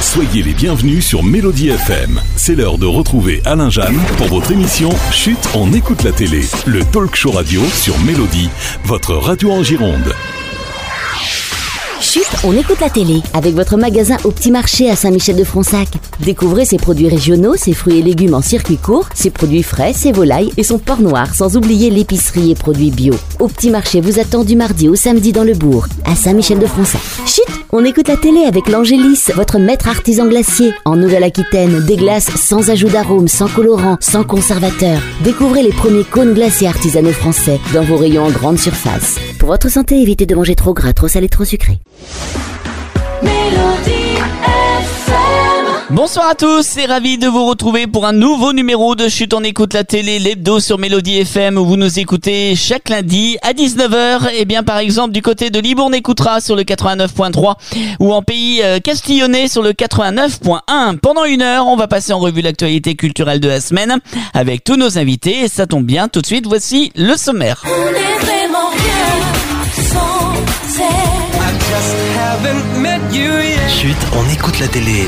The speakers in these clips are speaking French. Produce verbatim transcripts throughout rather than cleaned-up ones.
Soyez les bienvenus sur Mélodie F M. C'est l'heure de retrouver Alain Jeanne pour votre émission Chut, on écoute la télé. Le talk show radio sur Mélodie, votre radio en Gironde. Chut, on écoute la télé avec votre magasin au Petit Marché à Saint-Michel-de-Fronsac. Découvrez ses produits régionaux, ses fruits et légumes en circuit court, ses produits frais, ses volailles et son porc noir, sans oublier l'épicerie et produits bio. Au Petit Marché vous attend du mardi au samedi dans le bourg, à Saint-Michel-de-Fronsac. Chut, on écoute la télé avec l'Angélis, votre maître artisan glacier. En Nouvelle-Aquitaine, des glaces sans ajout d'arôme, sans colorant, sans conservateur. Découvrez les premiers cônes glacés artisanaux français dans vos rayons en grande surface. Pour votre santé, évitez de manger trop gras, trop salé, trop sucré. Mélodie F M. Bonsoir à tous, c'est ravi de vous retrouver pour un nouveau numéro de Chut, on écoute la télé, l'hebdo sur Mélodie F M où vous nous écoutez chaque lundi à dix-neuf heures. Et bien par exemple du côté de Libourne écoutera sur le quatre-vingt-neuf point trois ou en pays castillonnais sur le quatre-vingt-neuf point un. Pendant une heure, on va passer en revue l'actualité culturelle de la semaine avec tous nos invités et ça tombe bien, tout de suite voici le sommaire. On est vraiment rien sans elle. Chut, on écoute la télé.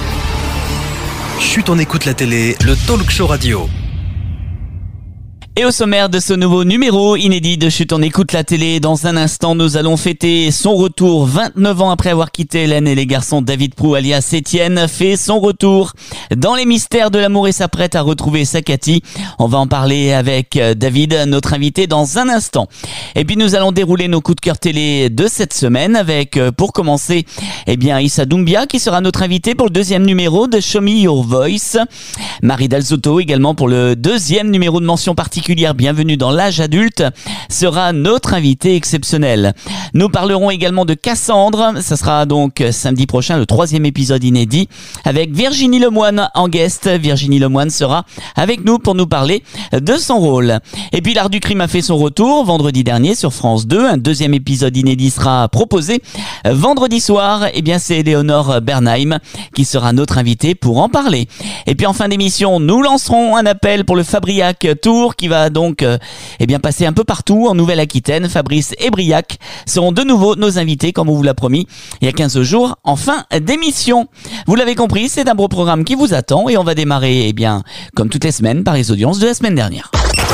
Chut, on écoute la télé, le talk show radio. Et au sommaire de ce nouveau numéro inédit de Chut, on écoute la télé. Dans un instant, nous allons fêter son retour. vingt-neuf ans après avoir quitté Hélène et les garçons, David Prou alias Étienne fait son retour dans les mystères de l'amour et s'apprête à retrouver sa Cathy. On va en parler avec David, notre invité, dans un instant. Et puis nous allons dérouler nos coups de cœur télé de cette semaine avec, pour commencer, eh bien Issa Doumbia qui sera notre invité pour le deuxième numéro de Show Me Your Voice. Marie Dalzotto également pour le deuxième numéro de mention particulière. Bienvenue dans l'âge adulte sera notre invité exceptionnel. Nous parlerons également de Cassandre. Ça sera donc samedi prochain le troisième épisode inédit avec Virginie Lemoine en guest. Virginie Lemoine sera avec nous pour nous parler de son rôle. Et puis l'art du crime a fait son retour vendredi dernier sur France deux. Un deuxième épisode inédit sera proposé vendredi soir. Et bien c'est Éléonore Bernheim qui sera notre invité pour en parler. Et puis en fin d'émission, nous lancerons un appel pour le Fabriac Tour qui va donc euh, eh bien passer un peu partout en Nouvelle-Aquitaine. Fabrice et Briac seront de nouveau nos invités comme on vous l'a promis il y a quinze jours en fin d'émission. Vous l'avez compris, c'est un beau programme qui vous attend et on va démarrer eh bien comme toutes les semaines par les audiences de la semaine dernière.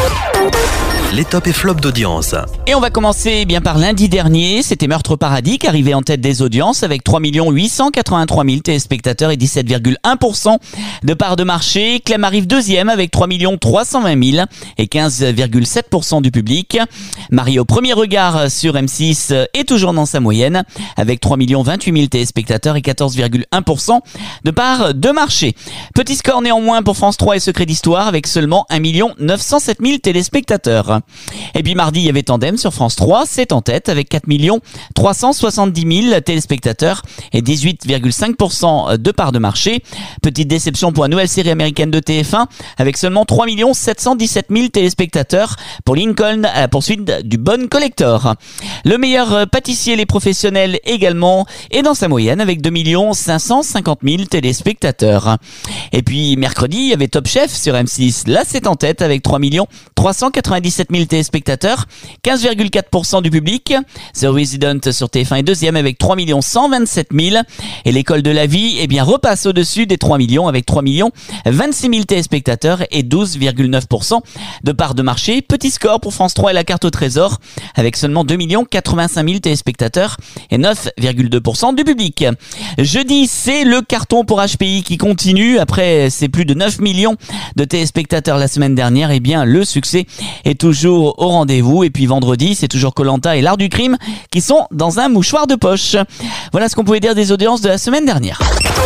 Les tops et flops d'audience. Et on va commencer eh bien par lundi dernier, c'était Meurtre Paradis qui arrivait en tête des audiences avec trois millions huit cent quatre-vingt-trois mille téléspectateurs et dix-sept virgule un pour cent de part de marché. Clem arrive deuxième avec trois millions trois cent vingt mille et quinze virgule sept pour cent du public. Marie au premier regard sur M six est toujours dans sa moyenne avec trois millions vingt-huit mille téléspectateurs et quatorze virgule un pour cent de part de marché. Petit score néanmoins pour France trois et Secret d'Histoire avec seulement un million neuf cent sept mille téléspectateurs. Et puis mardi, il y avait Tandem sur France trois, c'est en tête avec quatre millions trois cent soixante-dix mille téléspectateurs et dix-huit virgule cinq pour cent de part de marché. Petite déception pour la nouvelle série américaine de T F un avec seulement trois millions sept cent dix-sept mille téléspectateurs pour Lincoln à la poursuite du Bon Collector. Le meilleur pâtissier, les professionnels également, est dans sa moyenne avec deux millions cinq cent cinquante mille téléspectateurs. Et puis mercredi, il y avait Top Chef sur M six. Là, c'est en tête avec trois millions trois cent quatre-vingt-dix-sept mille téléspectateurs, quinze virgule quatre pour cent du public. The Resident sur T F un est deuxième avec trois millions cent vingt-sept mille. Et l'École de la vie, eh bien, repasse au-dessus des trois millions avec trois millions vingt-six mille téléspectateurs et douze virgule neuf pour cent de part de marché. Petit score pour France trois et la carte au trésor avec seulement deux millions quatre-vingt-cinq mille téléspectateurs et neuf virgule deux pour cent du public. Jeudi, c'est le carton pour H P I qui continue. Après, c'est plus de neuf millions de téléspectateurs la semaine dernière. Eh bien, le succès est toujours au rendez-vous. Et puis vendredi, c'est toujours Koh-Lanta et l'art du crime qui sont dans un mouchoir de poche. Voilà ce qu'on pouvait dire des audiences de la semaine dernière.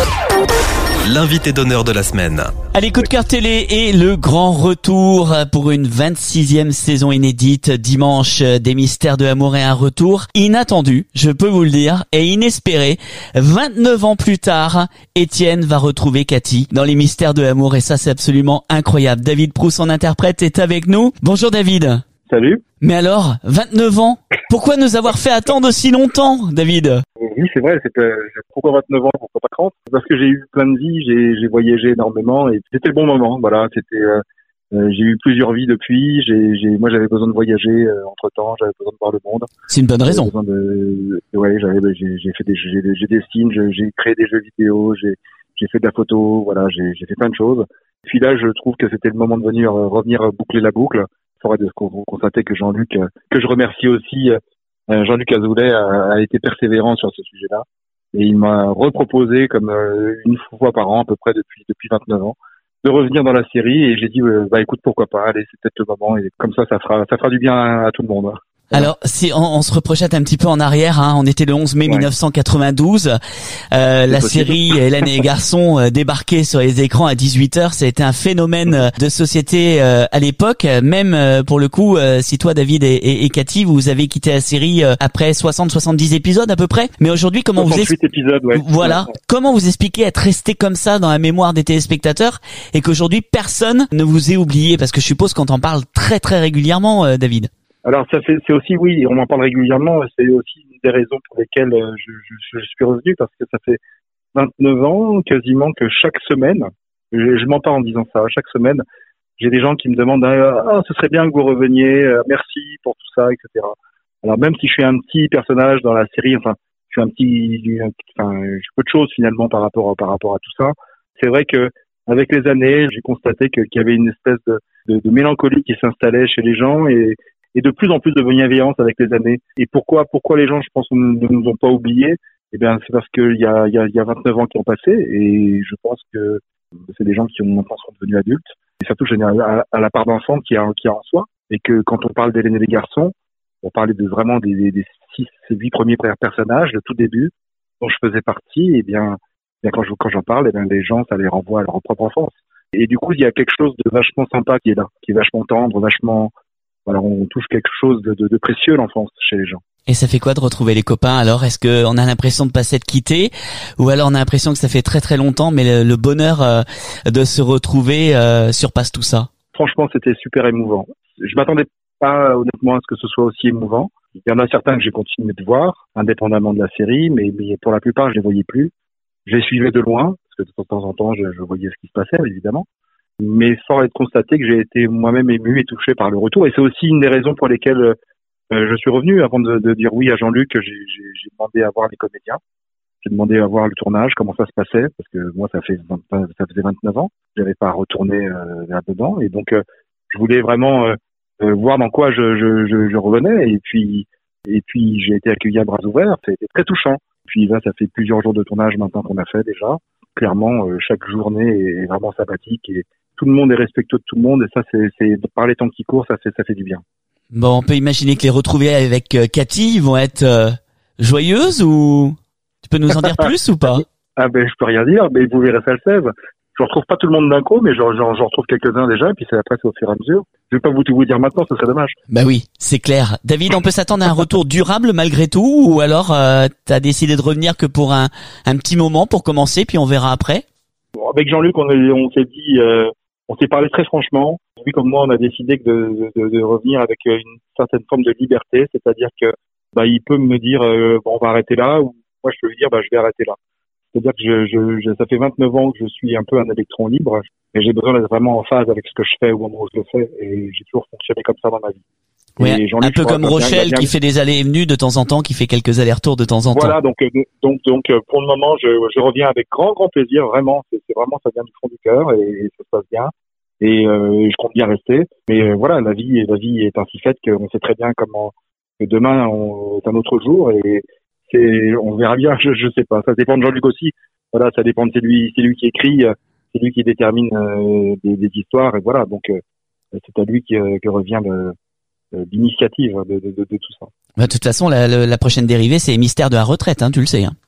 L'invité d'honneur de la semaine. Allez, coup de cœur télé et le grand retour pour une vingt-sixième saison inédite. Dimanche, des mystères de l'amour et un retour inattendu, je peux vous le dire, et inespéré. vingt-neuf ans plus tard, Étienne va retrouver Cathy dans les mystères de l'amour et ça, c'est absolument incroyable. David Prou, son interprète, est avec nous. Bonjour David. Salut. Mais alors, vingt-neuf ans, pourquoi nous avoir fait attendre aussi longtemps, David? Oui, c'est vrai, c'était, pourquoi vingt-neuf ans, pourquoi pas trente? Parce que j'ai eu plein de vies, j'ai, j'ai voyagé énormément et c'était le bon moment, voilà, c'était, euh, euh, j'ai eu plusieurs vies depuis, j'ai, j'ai, moi j'avais besoin de voyager euh, entre temps, j'avais besoin de voir le monde. C'est une bonne raison. J'avais besoin de, ouais, j'avais, j'ai, j'ai fait des, j'ai, j'ai des signes, j'ai, j'ai créé des jeux vidéo, j'ai, j'ai fait de la photo, voilà, j'ai, j'ai fait plein de choses. Puis là, je trouve que c'était le moment de venir euh, revenir boucler la boucle. Il faudrait de constater que Jean-Luc, euh, que je remercie aussi, euh, Jean-Luc Azoulay a, a été persévérant sur ce sujet-là. Et il m'a reproposé, comme euh, une fois par an à peu près depuis depuis vingt-neuf ans, de revenir dans la série. Et j'ai dit, euh, bah écoute, pourquoi pas, allez, c'est peut-être le moment. Et comme ça, ça fera ça fera du bien à, à tout le monde. Voilà. Alors, si on, on se reprojette un petit peu en arrière, hein, on était le onze mai Ouais. mille neuf cent quatre-vingt-douze. Euh, la possible. série Hélène et les garçons euh, débarquait sur les écrans à dix-huit heures. Ça a été un phénomène euh, de société euh, à l'époque. Même euh, pour le coup, euh, si toi, David et, et, et Cathy, vous avez quitté la série euh, après soixante soixante-dix épisodes à peu près. Mais aujourd'hui, comment vous soixante-huit épisodes, ouais. Voilà. Ouais. Comment vous expliquez être resté comme ça dans la mémoire des téléspectateurs et qu'aujourd'hui personne ne vous ait oublié, parce que je suppose qu'on t'en parle très très régulièrement, euh, David. Alors ça fait, c'est aussi, oui, on en parle régulièrement, c'est aussi une des raisons pour lesquelles je, je, je suis revenu, parce que ça fait vingt-neuf ans quasiment que chaque semaine, je, je m'en parle en disant ça, chaque semaine, j'ai des gens qui me demandent, ah, ce serait bien que vous reveniez, merci pour tout ça, et cetera. Alors même si je suis un petit personnage dans la série, enfin, je suis un petit, enfin, je suis peu de choses finalement par rapport, par rapport à tout ça, c'est vrai que avec les années, j'ai constaté que, qu'il y avait une espèce de, de, de mélancolie qui s'installait chez les gens et et de plus en plus de bienveillance avec les années. Et pourquoi, pourquoi les gens, je pense, ne nous ont pas oubliés? Eh bien, c'est parce qu'il y a, il y a, il y a vingt-neuf ans qui ont passé, et je pense que c'est des gens qui ont maintenant sont devenus adultes, et surtout à, à la part d'enfants qu'il y a, qu'il y a en soi, et que quand on parle d'Hélène et les garçons, on parlait de vraiment des, des, des six, huit premiers personnages, le tout début, dont je faisais partie, et bien, bien quand je, quand j'en parle, eh bien, les gens, ça les renvoie à leur propre enfance. Et du coup, il y a quelque chose de vachement sympa qui est là, qui est vachement tendre, vachement, alors on touche quelque chose de, de, de précieux, l'enfance, chez les gens. Et ça fait quoi de retrouver les copains alors? Est-ce qu'on a l'impression de pas s'être quitté, ou alors on a l'impression que ça fait très très longtemps, mais le, le bonheur euh, de se retrouver euh, surpasse tout ça? Franchement, c'était super émouvant. Je m'attendais pas honnêtement à ce que ce soit aussi émouvant. Il y en a certains que j'ai continué de voir, indépendamment de la série, mais, mais pour la plupart, je les voyais plus. Je les suivais de loin, parce que de temps en temps, je, je voyais ce qui se passait, évidemment. Mais sans être constaté que j'ai été moi-même ému et touché par le retour. Et c'est aussi une des raisons pour lesquelles euh, je suis revenu avant de, de dire oui à Jean-Luc. J'ai, j'ai, j'ai demandé à voir les comédiens. J'ai demandé à voir le tournage, comment ça se passait, parce que moi, ça fait vingt, ça faisait vingt-neuf ans. J'avais pas retourné euh, là-dedans. Et donc, euh, je voulais vraiment euh, euh, voir dans quoi je, je, je, je revenais. Et puis, et puis, j'ai été accueilli à bras ouverts. Ça a été très touchant. Puis là, ça fait plusieurs jours de tournage maintenant qu'on a fait déjà. Clairement, euh, chaque journée est vraiment sympathique et tout le monde est respectueux de tout le monde, et ça, c'est, c'est par les temps qui courent, ça fait, ça fait du bien. Bon, on peut imaginer que les retrouvailles avec euh, Cathy vont être euh, joyeuses, ou tu peux nous en dire plus ou pas? Ah ben, je peux rien dire, mais vous verrez ça le seize. Je retrouve pas tout le monde d'un coup, mais j'en, j'en, j'en retrouve quelques-uns déjà, et puis c'est après, c'est au fur et à mesure. Je vais pas vous tout vous dire maintenant, ce serait dommage. Bah oui, c'est clair. David, on peut s'attendre à un retour durable malgré tout, ou alors euh, t'as décidé de revenir que pour un, un petit moment pour commencer, puis on verra après? Bon, avec Jean-Luc, on, est, on s'est dit... Euh, On s'est parlé très franchement. Lui comme moi, on a décidé de, de, de revenir avec une certaine forme de liberté, c'est-à-dire que bah il peut me dire euh, bon, on va arrêter là, ou moi je peux lui dire bah je vais arrêter là. C'est-à-dire que je, je, je ça fait vingt-neuf ans que je suis un peu un électron libre, mais j'ai besoin d'être vraiment en phase avec ce que je fais au moment où je le fais, et j'ai toujours fonctionné comme ça dans ma vie. Ouais, un peu comme Rochelle qui fait des allées et venues de temps en temps, qui fait quelques allers-retours de temps en temps. Voilà, donc donc donc pour le moment, je, je reviens avec grand grand plaisir, vraiment. C'est, c'est vraiment, ça vient du fond du cœur, et, et ça se passe bien. Et euh, je compte bien rester. Mais euh, voilà, la vie, la vie est ainsi faite qu'on sait très bien comment que demain on, est un autre jour, et c'est, on verra bien. Je, je sais pas. Ça dépend de Jean-Luc aussi. Voilà, ça dépend de c'est lui, c'est lui qui écrit, c'est lui qui détermine euh, des, des histoires, et voilà. Donc euh, c'est à lui qui, euh, que revient le l'initiative de, de, de, de tout ça. Bah, de toute façon, la, la, la prochaine dérivée, c'est les mystères de la retraite, hein, tu le sais. Hein.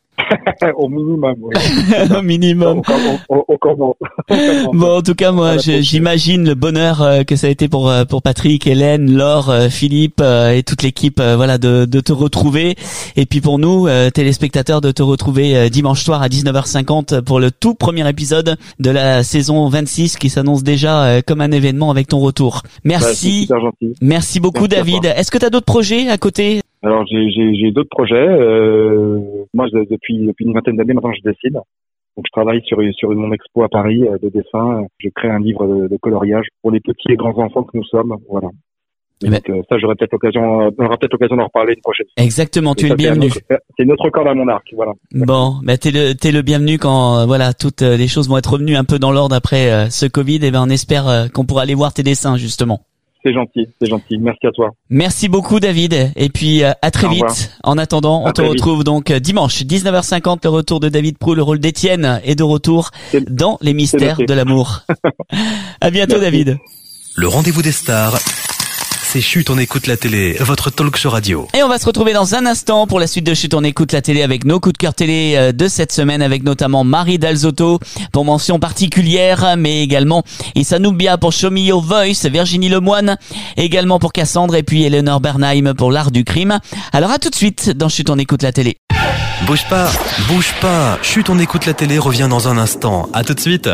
Au minimum, oui. Au minimum. On, on, on commence. Bon, en tout cas, moi, je, j'imagine le bonheur euh, que ça a été pour pour Patrick, Hélène, Laure, euh, Philippe euh, et toute l'équipe, euh, voilà, de, de te retrouver. Et puis pour nous, euh, téléspectateurs, de te retrouver euh, dimanche soir à dix-neuf heures cinquante pour le tout premier épisode de la saison vingt-six qui s'annonce déjà euh, comme un événement avec ton retour. Merci. Bah, c'est super gentil. Merci beaucoup, Merci David. Est-ce que tu as d'autres projets à côté? Alors j'ai, j'ai, j'ai d'autres projets. Euh, moi, je, depuis depuis une vingtaine d'années maintenant, je dessine. Donc je travaille sur sur mon expo à Paris de dessin. Je crée un livre de, de coloriage pour les petits et grands enfants que nous sommes. Voilà. Eh ben... Donc euh, ça, j'aurai peut-être l'occasion, on aura peut-être l'occasion d'en reparler une prochaine fois. Exactement, tu Et es ça, le bienvenu. C'est, autre, c'est une autre corde à mon arc, voilà. Bon, bah t'es le t'es le bienvenu quand euh, voilà toutes euh, les choses vont être revenues un peu dans l'ordre après euh, ce Covid. Et ben on espère euh, qu'on pourra aller voir tes dessins justement. C'est gentil, c'est gentil. Merci à toi. Merci beaucoup David. Et puis euh, à très Au vite. revoir. En attendant, À on te très retrouve vite. donc euh, dimanche dix-neuf heures cinquante, le retour de David Prou, le rôle d'Étienne est de retour C'est... dans les mystères c'est de l'amour. À bientôt Merci. David. Le rendez-vous des stars, c'est Chut, on écoute la télé, votre talk show radio. Et on va se retrouver dans un instant pour la suite de Chut, on écoute la télé avec nos coups de cœur télé de cette semaine, avec notamment Marie Dalzotto pour mention particulière, mais également Issa Noubia pour Show Me Your Voice, Virginie Lemoine également pour Cassandre, et puis Eleanor Bernheim pour L'Art du Crime. Alors à tout de suite dans Chut, on écoute la télé. Bouge pas, bouge pas. Chut, on écoute la télé revient dans un instant. À tout de suite.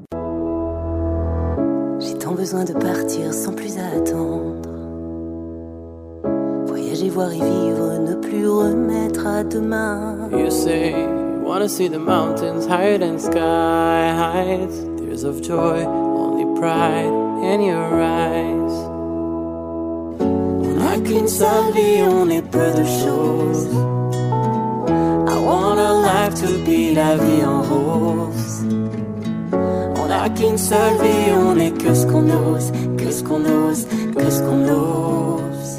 J'ai tant besoin de partir sans plus attendre. Voyager, voir et vivre, ne plus remettre à demain. You say you wanna see the mountains higher than sky heights. Tears of joy, only pride in your eyes. On a qu'une seule vie, on est peu de choses. I want a life to be la vie en rose. On a qu'une seule vie, on est que ce qu'on ose, que ce qu'on ose, que ce qu'on ose.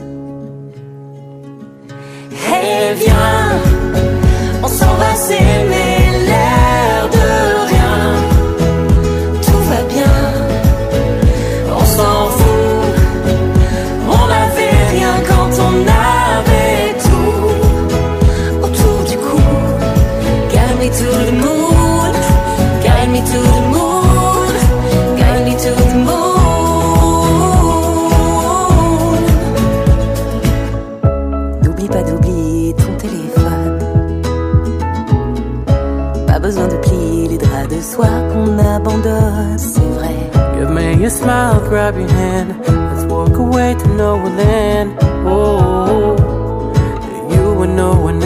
Hey viens, on s'en va s'aimer, l'air de rien. Tout va bien, on s'en fout. On n'avait rien quand on avait tout autour du cou. Guide me to the moon, guide me to the moon, guide me to the moon. N'oublie pas d'oublier ton téléphone. Pas besoin de plier les draps de soie qu'on abandonne, c'est vrai. Give me your smile, grab your hand. Let's walk away to no land. Oh, you and no one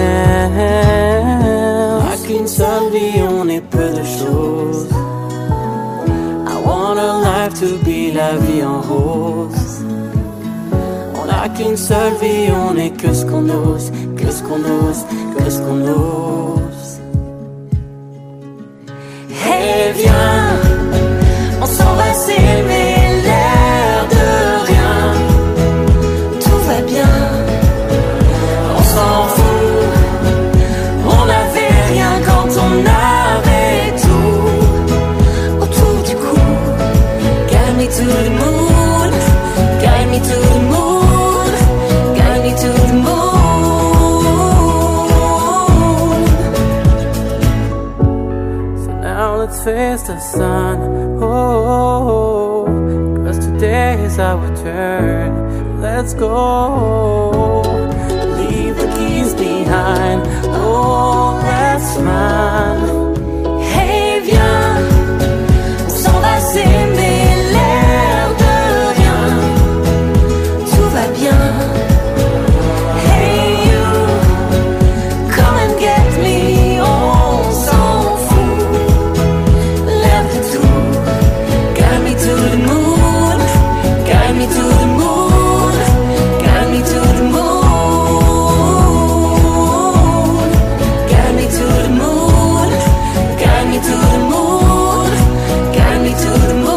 else. À qu'une seule vie, on est peu de choses. I want a life to be la vie en rose. On a qu'une seule vie, on est que ce qu'on ose, que ce qu'on ose, que ce qu'on ose. Hey viens, on s'en va s'aimer, l'air de rien. Tout va bien, on s'en fout. On n'avait rien quand on avait tout autour du cou. Guide me to the moon, guide me to the moon, guide me to the moon. So now let's face the sun. Oh, cause today is our turn. Let's go. Leave the keys behind, oh that's mine. Hey viens, on s'en va s'aimer, l'air de rien. Tout va bien. Hey you, come and get me, on s'en fout. L'air de tout, guide me to the moon, guide me to the moon, guide me to the moon. Guide me to the moon, guide me to the moon, guide me to the moon.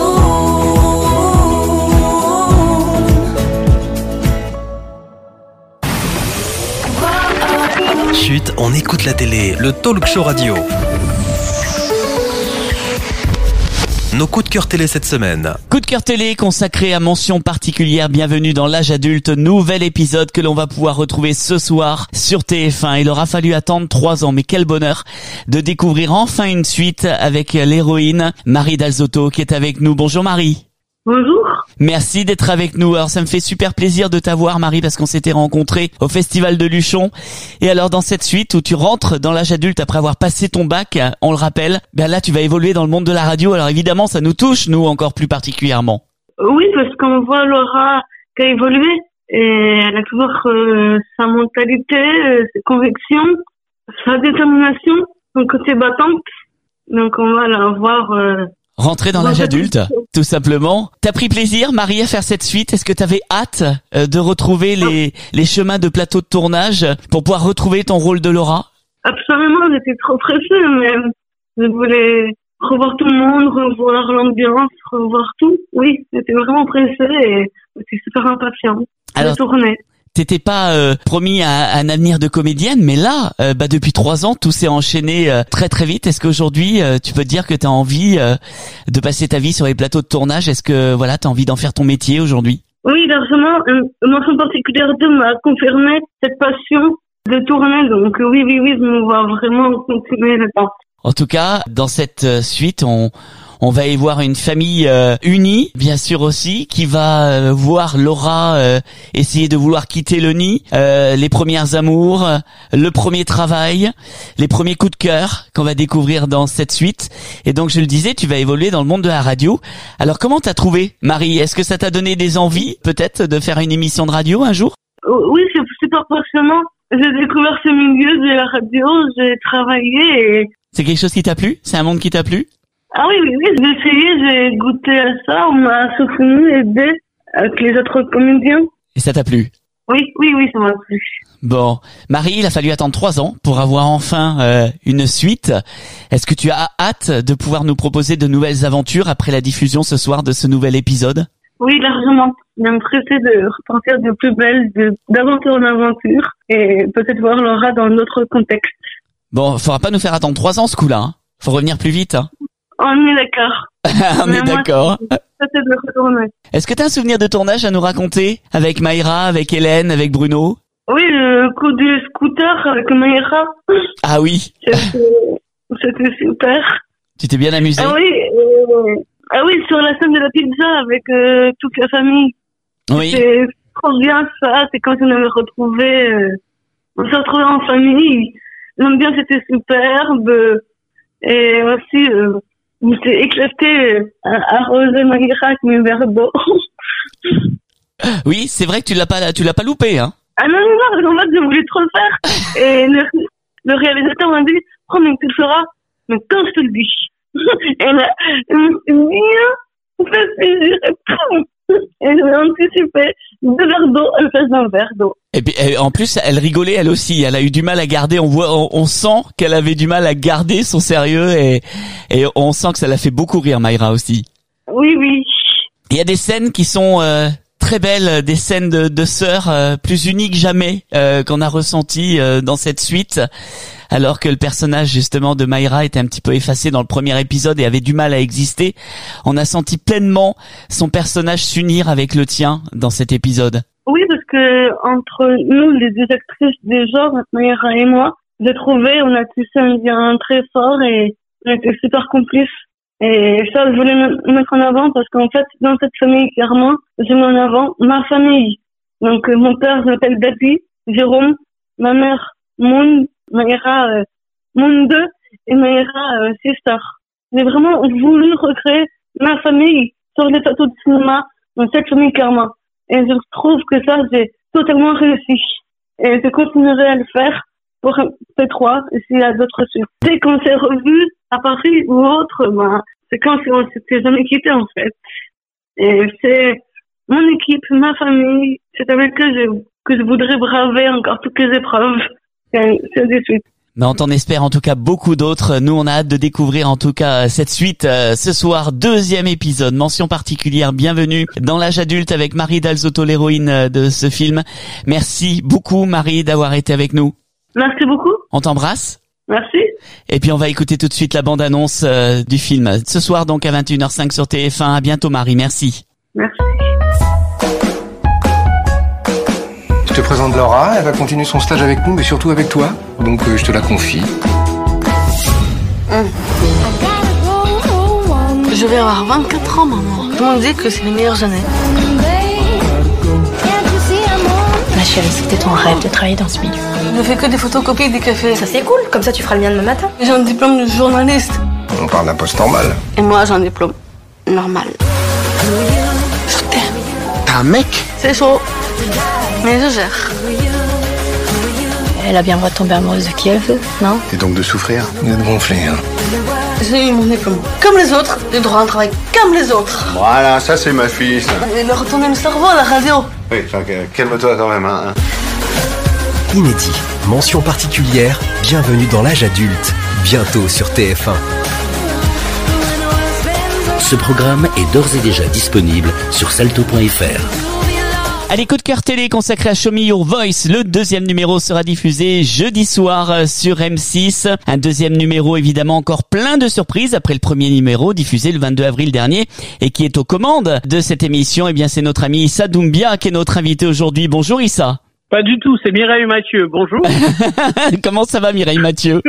Chut, on écoute la télé, le talk show radio. Nos coups de cœur télé cette semaine. Coup de cœur télé consacré à mention particulière, bienvenue dans l'âge adulte, nouvel épisode que l'on va pouvoir retrouver ce soir sur T F un. Il aura fallu attendre trois ans, mais quel bonheur de découvrir enfin une suite avec l'héroïne Marie Dalzotto qui est avec nous. Bonjour Marie. Bonjour. Merci d'être avec nous. Alors ça me fait super plaisir de t'avoir Marie parce qu'on s'était rencontrés au Festival de Luchon. Et alors dans cette suite où tu rentres dans l'âge adulte après avoir passé ton bac, on le rappelle, ben là tu vas évoluer dans le monde de la radio. Alors évidemment ça nous touche nous encore plus particulièrement. Oui, parce qu'on voit Laura qui a évolué et elle a toujours euh, sa mentalité, euh, ses convictions, sa détermination, son côté battante. Donc on va la voir... Euh, Rentrer dans l'âge adulte. tout simplement. T'as pris plaisir, Marie, à faire cette suite? Est-ce que t'avais hâte euh, de retrouver les, les chemins de plateau de tournage pour pouvoir retrouver ton rôle de Laura? Absolument, j'étais trop pressée, mais je voulais revoir tout le monde, revoir l'ambiance, revoir tout. Oui, j'étais vraiment pressée et j'étais super impatiente de tourner. T'étais pas euh, promis à, à un avenir de comédienne, mais là, euh, bah depuis trois ans, tout s'est enchaîné euh, très très vite. Est-ce qu'aujourd'hui, euh, tu peux te dire que t'as envie euh, de passer ta vie sur les plateaux de tournage? Est-ce que voilà, t'as envie d'en faire ton métier aujourd'hui? Oui, largement. Une mention particulière de m'a confirmé cette passion de tourner. Donc oui, oui, oui, je me vois vraiment continuer le temps. En tout cas, dans cette euh, suite, on On va y voir une famille euh, unie, bien sûr aussi, qui va euh, voir Laura euh, essayer de vouloir quitter le nid, euh, les premières amours, euh, le premier travail, les premiers coups de cœur qu'on va découvrir dans cette suite. Et donc, je le disais, tu vas évoluer dans le monde de la radio. Alors, comment t'as trouvé, Marie? Est-ce que ça t'a donné des envies, peut-être, de faire une émission de radio un jour? Oui, c'est super passionnant. J'ai découvert ce milieu de la radio, j'ai travaillé et... C'est quelque chose qui t'a plu? C'est un monde qui t'a plu? Ah oui, oui, oui, j'ai essayé, j'ai goûté à ça, on m'a soutenu, aidé avec les autres comédiens. Et ça t'a plu? Oui, oui, oui, ça m'a plu. Bon, Marie, il a fallu attendre trois ans pour avoir enfin euh, une suite. Est-ce que tu as hâte de pouvoir nous proposer de nouvelles aventures après la diffusion ce soir de ce nouvel épisode? Oui, largement. Je suis pressée de repartir de plus belle, de, d'aventure en aventure, et peut-être voir Laura dans d'autres contextes. Bon, faudra pas nous faire attendre trois ans ce coup-là, hein. Faut revenir plus vite, hein. On est d'accord. On est d'accord. Peut-être de retourner. Est-ce que tu as un souvenir de tournage à nous raconter avec Maïra, avec Hélène, avec Bruno? Oui, le coup du scooter avec Maïra. Ah oui. C'était, c'était super. Tu t'es bien amusé? Ah oui, euh, ah oui, sur la scène de la pizza avec euh, toute la famille. Oui. C'est trop bien ça. C'est quand on avait retrouvé, euh, on s'est retrouvés en famille. L'ambiance était superbe et aussi. Euh, Je me suis éclatée à arroser Maïra avec mes verres d'eau. Oui, c'est vrai que tu l'as pas, tu l'as pas loupé, hein. Ah non, non, non, en fait, j'ai voulu trop le faire. Et le, le réalisateur m'a dit, oh, mais tu le feras, mais quand je te le dis. Et là, je me suis dit, fais plaisir et poum. Et j'ai anticipé deux verres d'eau à la place d'un verre d'eau. Et puis, et en plus, elle rigolait elle aussi. Elle a eu du mal à garder. On voit, on, on sent qu'elle avait du mal à garder son sérieux et et on sent que ça l'a fait beaucoup rire, Maïra aussi. Oui, oui. Il y a des scènes qui sont euh, très belles, des scènes de, de sœurs euh, plus unies que jamais euh, qu'on a ressenties euh, dans cette suite. Alors que le personnage justement de Maïra était un petit peu effacé dans le premier épisode et avait du mal à exister, on a senti pleinement son personnage s'unir avec le tien dans cet épisode. Oui, parce que entre nous, les deux actrices des genres, Maïra et moi, j'ai trouvé, on a tissé un lien très fort et on était super complices. Et ça, je voulais me mettre en avant parce qu'en fait, dans cette famille, clairement, je mets en avant ma famille. Donc, euh, mon père s'appelle Dati, Jérôme, ma mère, Moon, Maïra, euh, Moon deux et Maïra, euh, Sister. J'ai vraiment voulu recréer ma famille sur les plateaux de cinéma dans cette famille, clairement. Et je trouve que ça, j'ai totalement réussi. Et je continuerai à le faire pour P trois et s'il y a d'autres suites. Dès qu'on s'est revus à Paris ou autre, ben, c'est quand on s'était jamais quitté, en fait. Et c'est mon équipe, ma famille, c'est avec eux que je, que je voudrais braver encore toutes les épreuves. C'est, c'est des suites. Mais on t'en espère en tout cas beaucoup d'autres. Nous, on a hâte de découvrir en tout cas cette suite euh, ce soir. Deuxième épisode, mention particulière, bienvenue dans l'âge adulte avec Marie Dalzotto, l'héroïne euh, de ce film. Merci beaucoup Marie d'avoir été avec nous. Merci beaucoup. On t'embrasse. Merci. Et puis on va écouter tout de suite la bande-annonce euh, du film. Ce soir donc à vingt et une heures cinq sur T F un. À bientôt Marie, merci. Merci. Je te présente Laura, elle va continuer son stage avec nous, mais surtout avec toi. Donc euh, je te la confie. Mmh. Je vais avoir vingt-quatre ans, maman. Tout le monde dit que c'est les meilleures années. Ma chérie, c'était ton rêve de travailler dans ce milieu. Je fais que des photocopies des cafés. Ça c'est cool, comme ça tu feras le mien demain matin. J'ai un diplôme de journaliste. On parle d'un poste normal. Et moi, j'ai un diplôme normal. Je t'aime. T'as un mec? C'est chaud. Mais je gère. Elle a bien le droit de tomber amoureuse de qui elle veut, non? Et donc de souffrir, de gonfler, hein. J'ai eu mon diplôme comme les autres, des droits à un travail comme les autres. Voilà, ça c'est ma fille, ça. Et me retourner le cerveau à la radio. Oui, enfin, calme-toi quand même, hein. Inédit, mention particulière, bienvenue dans l'âge adulte, bientôt sur T F un. Ce programme est d'ores et déjà disponible sur salto point f r. Allez, coup de cœur télé consacré à Show Me Your Voice. Le deuxième numéro sera diffusé jeudi soir sur M six. Un deuxième numéro évidemment encore plein de surprises après le premier numéro diffusé le vingt-deux avril dernier et qui est aux commandes de cette émission. Eh bien, c'est notre ami Issa Doumbia qui est notre invité aujourd'hui. Bonjour Issa. Pas du tout, c'est Mireille Mathieu. Bonjour. Comment ça va Mireille Mathieu?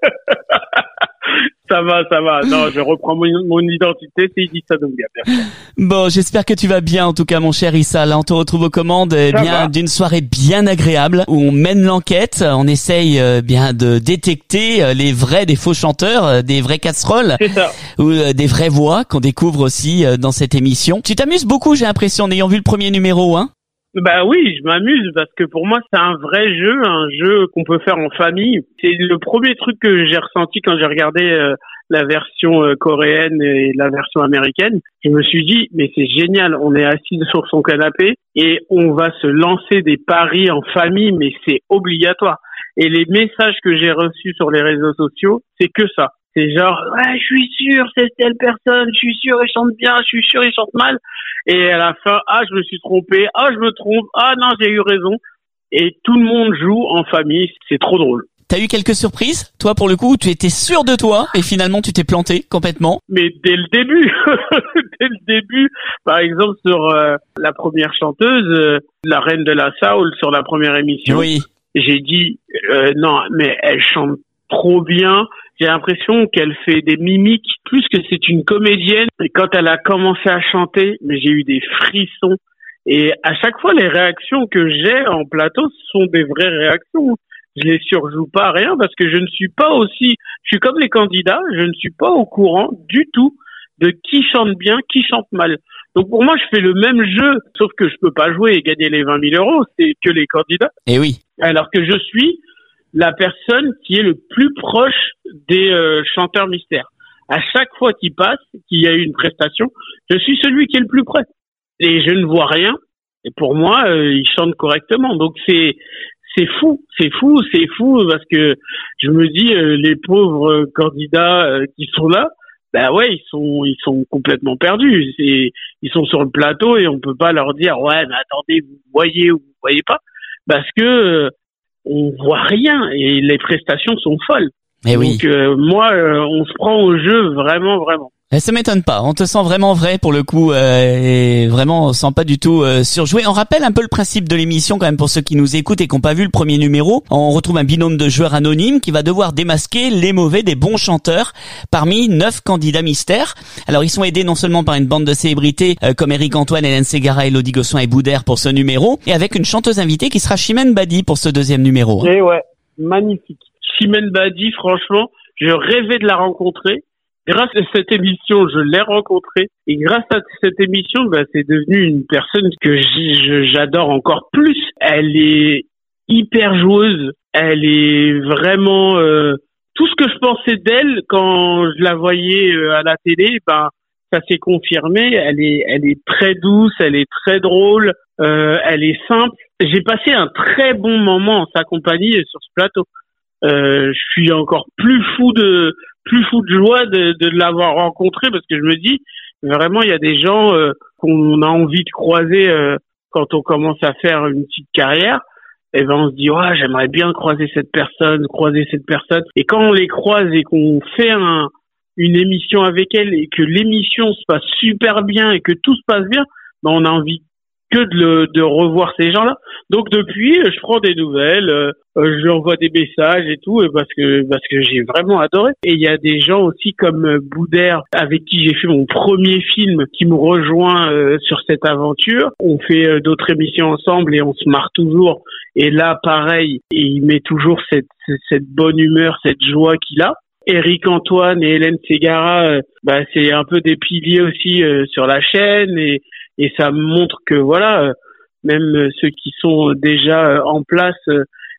Ça va, ça va. Non, je reprends mon, mon identité, c'est Issa Doumbia. Bon, j'espère que tu vas bien, en tout cas, mon cher Issa. Là, on te retrouve aux commandes, eh bien, d'une soirée bien agréable où on mène l'enquête, on essaye, euh, bien, de détecter euh, les vrais des faux chanteurs, euh, des vraies casseroles. C'est ça. Ou euh, des vraies voix qu'on découvre aussi euh, dans cette émission. Tu t'amuses beaucoup, j'ai l'impression, en ayant vu le premier numéro, hein? Bah oui, je m'amuse parce que pour moi c'est un vrai jeu, un jeu qu'on peut faire en famille. C'est le premier truc que j'ai ressenti quand j'ai regardé euh, la version euh, coréenne et la version américaine. Je me suis dit mais c'est génial, on est assis sur son canapé et on va se lancer des paris en famille, mais c'est obligatoire. Et les messages que j'ai reçus sur les réseaux sociaux, c'est que ça. C'est genre, ouais, je suis sûr, c'est telle personne, je suis sûr, il chante bien, je suis sûr, il chante mal. Et à la fin, ah, je me suis trompé, ah, je me trompe, ah, non, j'ai eu raison. Et tout le monde joue en famille, c'est trop drôle. T'as eu quelques surprises, toi, pour le coup, où tu étais sûr de toi et finalement tu t'es planté complètement? Mais dès le début, dès le début, par exemple, sur euh, la première chanteuse, euh, la reine de la Soul, sur la première émission, oui. J'ai dit, euh, non, mais elle chante trop bien. J'ai l'impression qu'elle fait des mimiques plus que c'est une comédienne. Et quand elle a commencé à chanter, mais j'ai eu des frissons. Et à chaque fois, les réactions que j'ai en plateau sont des vraies réactions. Je les surjoue pas, rien, parce que je ne suis pas aussi... Je suis comme les candidats, je ne suis pas au courant du tout de qui chante bien, qui chante mal. Donc pour moi, je fais le même jeu, sauf que je peux pas jouer et gagner les vingt mille euros, c'est que les candidats. Eh oui. Alors que je suis la personne qui est le plus proche des euh, chanteurs mystères. À chaque fois qu'il passe, qu'il y a eu une prestation, je suis celui qui est le plus près. Et je ne vois rien. Et pour moi, euh, ils chantent correctement. Donc c'est c'est fou, c'est fou, c'est fou parce que je me dis euh, les pauvres candidats euh, qui sont là, bah ouais, ils sont ils sont complètement perdus. C'est ils sont sur le plateau et on peut pas leur dire ouais, mais attendez, vous voyez ou vous voyez pas, parce que euh, on voit rien et les prestations sont folles. Eh oui. Donc euh, moi, euh, on se prend au jeu vraiment, vraiment. Et ça m'étonne pas, on te sent vraiment vrai pour le coup, euh, et vraiment on sent pas du tout euh, surjoué. On rappelle un peu le principe de l'émission quand même pour ceux qui nous écoutent et qui n'ont pas vu le premier numéro. On retrouve un binôme de joueurs anonymes qui va devoir démasquer les mauvais des bons chanteurs parmi neuf candidats mystères. Alors ils sont aidés non seulement par une bande de célébrités euh, comme Eric Antoine, Hélène Ségara, Elodie Gossuin et Boudère pour ce numéro, et avec une chanteuse invitée qui sera Chimène Badi pour ce deuxième numéro. Et ouais, magnifique. Chimène Badi, franchement, je rêvais de la rencontrer. Grâce à cette émission, je l'ai rencontrée. Et grâce à cette émission, bah, c'est devenu une personne que j'adore encore plus. Elle est hyper joueuse. Elle est vraiment... Euh, tout ce que je pensais d'elle quand je la voyais euh, à la télé, bah, ça s'est confirmé. Elle est, elle est très douce, elle est très drôle, euh, elle est simple. J'ai passé un très bon moment en sa compagnie sur ce plateau. Euh, je suis encore plus fou de plus fou de joie de, de l'avoir rencontré parce que je me dis vraiment il y a des gens euh, qu'on a envie de croiser euh, quand on commence à faire une petite carrière. Et ben on se dit ouais, j'aimerais bien croiser cette personne, croiser cette personne. Et quand on les croise et qu'on fait un une émission avec elle et que l'émission se passe super bien et que tout se passe bien, ben on a envie que de, le, de revoir ces gens-là. Donc depuis, je prends des nouvelles, euh, je lui envoie des messages et tout, parce que parce que j'ai vraiment adoré. Et il y a des gens aussi comme Boudère, avec qui j'ai fait mon premier film, qui me rejoint euh, sur cette aventure. On fait euh, d'autres émissions ensemble et on se marre toujours. Et là, pareil, et il met toujours cette cette bonne humeur, cette joie qu'il a. Eric Antoine et Hélène Ségara, euh, bah c'est un peu des piliers aussi euh, sur la chaîne et et ça montre que voilà, euh, même ceux qui sont déjà euh, en place, euh,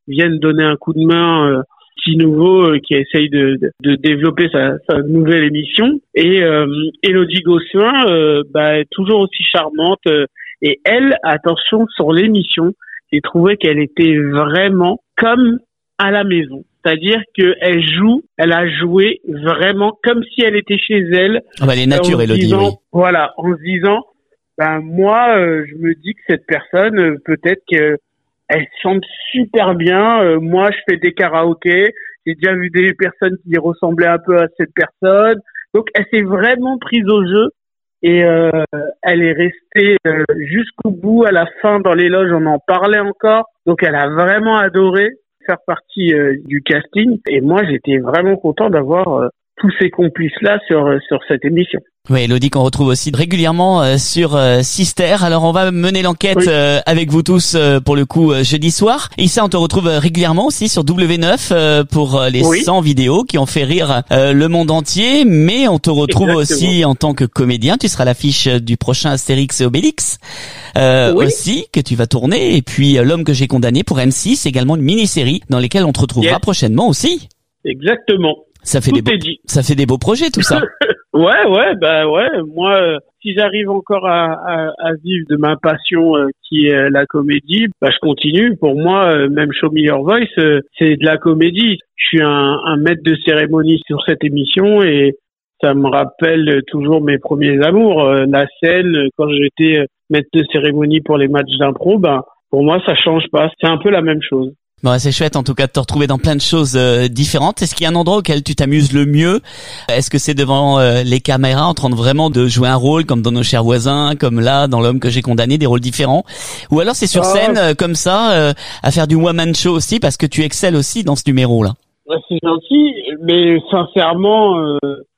vienne donner un coup de main euh, petit nouveau euh, qui essaye de, de, de développer sa, sa nouvelle émission. Et euh, Élodie Gossuin, euh, bah, est toujours aussi charmante. Euh, et elle, attention, sur l'émission, j'ai trouvé qu'elle était vraiment comme à la maison. C'est-à-dire qu'elle joue, elle a joué vraiment comme si elle était chez elle. Ah bah, les natures, Élodie, disant, oui. Voilà, en se disant, ben moi, euh, je me dis que cette personne, euh, peut-être qu'elle chante super bien. Euh, moi, je fais des karaokés. J'ai déjà vu des personnes qui ressemblaient un peu à cette personne. Donc, elle s'est vraiment prise au jeu et euh, elle est restée euh, jusqu'au bout. À la fin, dans les loges, on en parlait encore. Donc, elle a vraiment adoré faire partie euh, du casting. Et moi, j'étais vraiment content d'avoir euh, tous ces complices-là sur sur cette émission. Oui, Élodie qu'on retrouve aussi régulièrement euh, sur euh, Sister. Alors on va mener l'enquête oui. euh, avec vous tous euh, pour le coup euh, jeudi soir. Issa, on te retrouve régulièrement aussi sur W neuf euh, pour euh, les oui. cent vidéos qui ont fait rire euh, le monde entier. Mais on te retrouve Exactement. aussi en tant que comédien. Tu seras à l'affiche du prochain Astérix et Obélix euh, oui. aussi que tu vas tourner. Et puis euh, L'homme que j'ai condamné pour M six, également une mini-série dans lesquelles on te retrouvera yes. prochainement aussi. Exactement. Ça fait tout des beaux, ça fait des beaux projets tout ça. Ouais, ouais, bah ouais. Moi, euh, si j'arrive encore à, à, à vivre de ma passion euh, qui est la comédie, bah je continue. Pour moi, euh, même Show Me Your Voice, euh, c'est de la comédie. Je suis un, un maître de cérémonie sur cette émission et ça me rappelle toujours mes premiers amours. Euh, la scène, quand j'étais maître de cérémonie pour les matchs d'impro, bah pour moi, ça change pas. C'est un peu la même chose. Bon, c'est chouette en tout cas de te retrouver dans plein de choses euh, différentes. Est-ce qu'il y a un endroit auquel tu t'amuses le mieux? Est-ce que c'est devant euh, les caméras en train de vraiment de jouer un rôle comme dans Nos chers voisins, comme là dans L'homme que j'ai condamné, des rôles différents? Ou alors c'est sur ah, scène euh, comme ça euh, à faire du one man show aussi parce que tu excelles aussi dans ce numéro là? C'est gentil, mais sincèrement euh,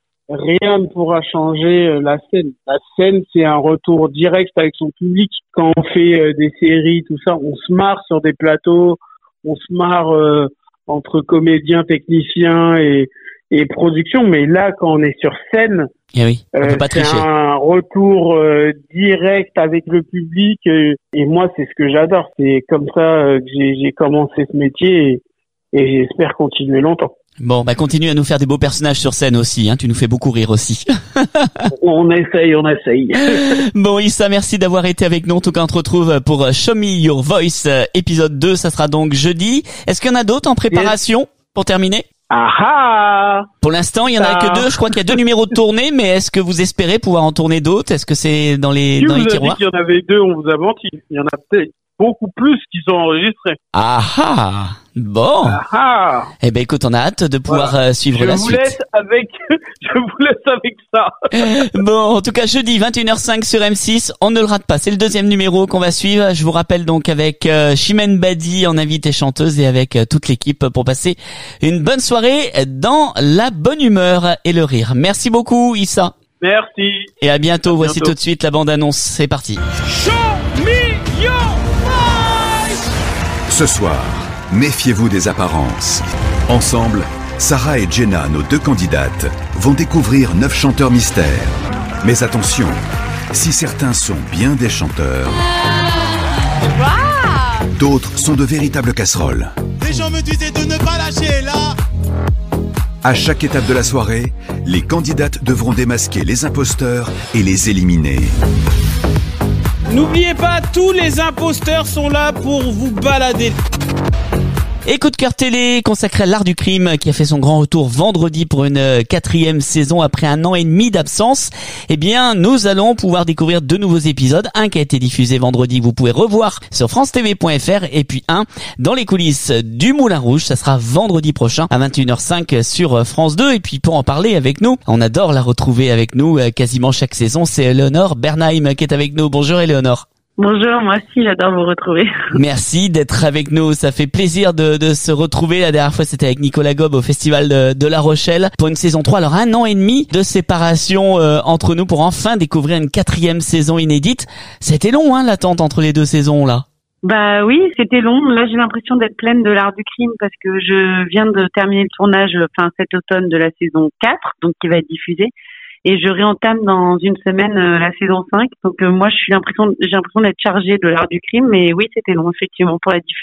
rien ne pourra changer euh, la scène. La scène c'est un retour direct avec son public. Quand on fait euh, des séries, tout ça, on se marre sur des plateaux. On se marre euh, entre comédiens, techniciens et, et production, mais là, quand on est sur scène, eh oui, on euh, peut pas c'est tricher. un retour euh, direct avec le public. Euh, et moi, c'est ce que j'adore. C'est comme ça euh, que j'ai, j'ai commencé ce métier et, et j'espère continuer longtemps. Bon, bah continue à nous faire des beaux personnages sur scène aussi, hein. Tu nous fais beaucoup rire aussi. on essaye, on essaye. Bon, Issa, merci d'avoir été avec nous. En tout cas, on te retrouve pour Show Me Your Voice, épisode deux. Ça sera donc jeudi. Est-ce qu'il y en a d'autres en préparation yes. pour terminer? Ah ah! Pour l'instant, il y en a ah. que deux. Je crois qu'il y a deux numéros de tournée, mais est-ce que vous espérez pouvoir en tourner d'autres? Est-ce que c'est dans les, si dans les tiroirs? tiroirs? Si vous avez dit qu'il y en avait deux, on vous a menti. Il y en a peut-être beaucoup plus qui sont enregistrés. Ah ah! Bon. Ah. Eh ben écoute, on a hâte de pouvoir voilà. suivre je la vous suite. Laisse avec, je vous laisse avec ça. Bon, en tout cas, jeudi vingt et une heures cinq sur M six, on ne le rate pas. C'est le deuxième numéro qu'on va suivre. Je vous rappelle donc avec euh, Chimène Badi en invitée chanteuse et avec euh, toute l'équipe pour passer une bonne soirée dans la bonne humeur et le rire. Merci beaucoup, Issa. Merci. Et à bientôt. À bientôt. Voici tout de suite la bande-annonce. C'est parti. Show me your voice. Ce soir, méfiez-vous des apparences. Ensemble, Sarah et Jenna, nos deux candidates, vont découvrir neuf chanteurs mystères. Mais attention, si certains sont bien des chanteurs, Wow. d'autres sont de véritables casseroles. Les gens me disaient de ne pas lâcher là. À chaque étape de la soirée, les candidates devront démasquer les imposteurs et les éliminer. N'oubliez pas, tous les imposteurs sont là pour vous balader. Et coup de cœur télé consacré à l'art du crime qui a fait son grand retour vendredi pour une quatrième saison après un an et demi d'absence. Eh bien, nous allons pouvoir découvrir deux nouveaux épisodes. Un qui a été diffusé vendredi que vous pouvez revoir sur france t v point f r et puis un dans les coulisses du Moulin Rouge. Ça sera vendredi prochain à vingt et une heures cinq sur France deux. Et puis pour en parler avec nous, on adore la retrouver avec nous quasiment chaque saison. C'est Éléonore Bernheim qui est avec nous. Bonjour Éléonore. Bonjour, moi aussi, j'adore vous retrouver. Merci d'être avec nous, ça fait plaisir de, de se retrouver. La dernière fois, c'était avec Nicolas Gob au Festival de, de La Rochelle pour une saison trois. Alors, un an et demi de séparation euh, entre nous pour enfin découvrir une quatrième saison inédite. C'était long, hein, l'attente entre les deux saisons, là. Bah oui, c'était long. Là, j'ai l'impression d'être pleine de l'art du crime parce que je viens de terminer le tournage, enfin, cet automne de la saison quatre, donc qui va être diffusée. Et je réentame dans une semaine euh, la saison cinq. Donc euh, moi, je suis l'impression, j'ai l'impression d'être chargée de l'art du crime. Mais oui, c'était long, effectivement, pour la diffusion.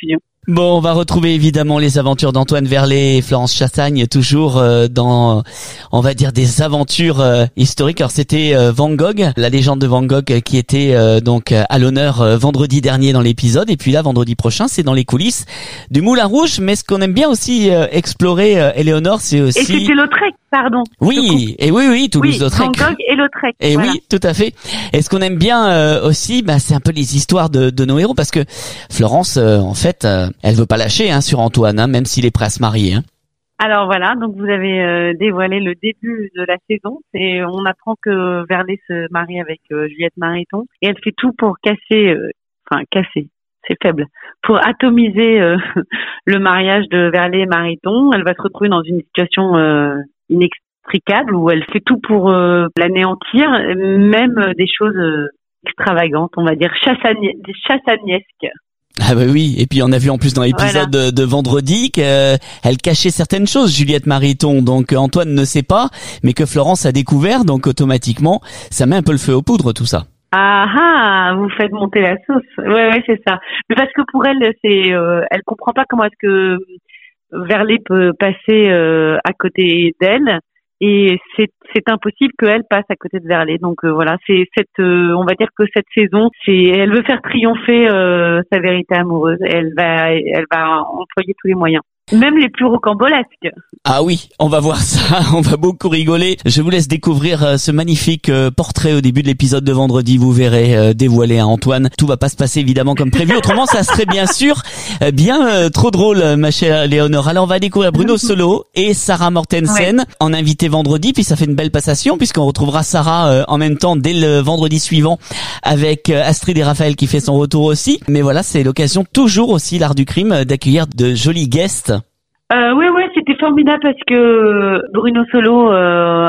Bon, on va retrouver évidemment les aventures d'Antoine Verlet et Florence Chassagne, toujours euh, dans, on va dire, des aventures euh, historiques. Alors c'était euh, Van Gogh, la légende de Van Gogh, euh, qui était euh, donc à l'honneur euh, vendredi dernier dans l'épisode. Et puis là, vendredi prochain, c'est dans les coulisses du Moulin Rouge. Mais ce qu'on aime bien aussi euh, explorer, euh, Éléonore, c'est aussi... Et c'était Lautrec, pardon. Oui, et oui, oui, Toulouse-Lautrec. Oui, Van Gogh et Lautrec. Et voilà. oui, tout à fait. Et ce qu'on aime bien euh, aussi, bah, c'est un peu les histoires de, de nos héros, parce que Florence, euh, en fait, euh, elle veut pas lâcher hein, sur Antoine, hein, même s'il est prêt à se marier. Hein. Alors voilà, donc vous avez euh, dévoilé le début de la saison. Et on apprend que Verlet se marie avec euh, Juliette Mariton, et elle fait tout pour casser, euh, enfin casser, c'est faible, pour atomiser euh, le mariage de Verlet et Mariton. Elle va se retrouver dans une situation euh, inextricable où elle fait tout pour euh, l'anéantir, même des choses euh, extravagantes, on va dire chassagnes- chassagnesques. Ah bah oui, et puis on a vu en plus dans l'épisode voilà. de, de vendredi qu'elle cachait certaines choses, Juliette Mariton, donc Antoine ne sait pas, mais que Florence a découvert, donc automatiquement, ça met un peu le feu aux poudres tout ça. Ah ah, vous faites monter la sauce. Ouais ouais, c'est ça. Mais parce que pour elle, c'est, euh, elle comprend pas comment est-ce que Verlet peut passer euh, à côté d'elle. Et c'est, c'est impossible qu'elle passe à côté de Verlet. Donc euh, voilà, c'est cette, euh, on va dire que cette saison, c'est, elle veut faire triompher euh, sa vérité amoureuse. Elle va, elle va employer tous les moyens, même les plus rocambolesques. Ah oui, on va voir ça, on va beaucoup rigoler. Je vous laisse découvrir euh, ce magnifique euh, portrait au début de l'épisode de vendredi. Vous verrez euh, dévoilé à Antoine. Tout va pas se passer évidemment comme prévu. Autrement, ça serait bien sûr euh, bien euh, trop drôle, ma chère Léonore. Alors on va découvrir Bruno Solo et Sarah Mortensen ouais. en invité vendredi. Puis ça fait une belle passation puisqu'on retrouvera Sarah euh, en même temps dès le vendredi suivant avec euh, Astrid et Raphaël qui fait son retour aussi. Mais voilà, c'est l'occasion toujours aussi l'art du crime euh, d'accueillir de jolis guests. Euh, oui, oui, c'était formidable parce que Bruno Solo euh,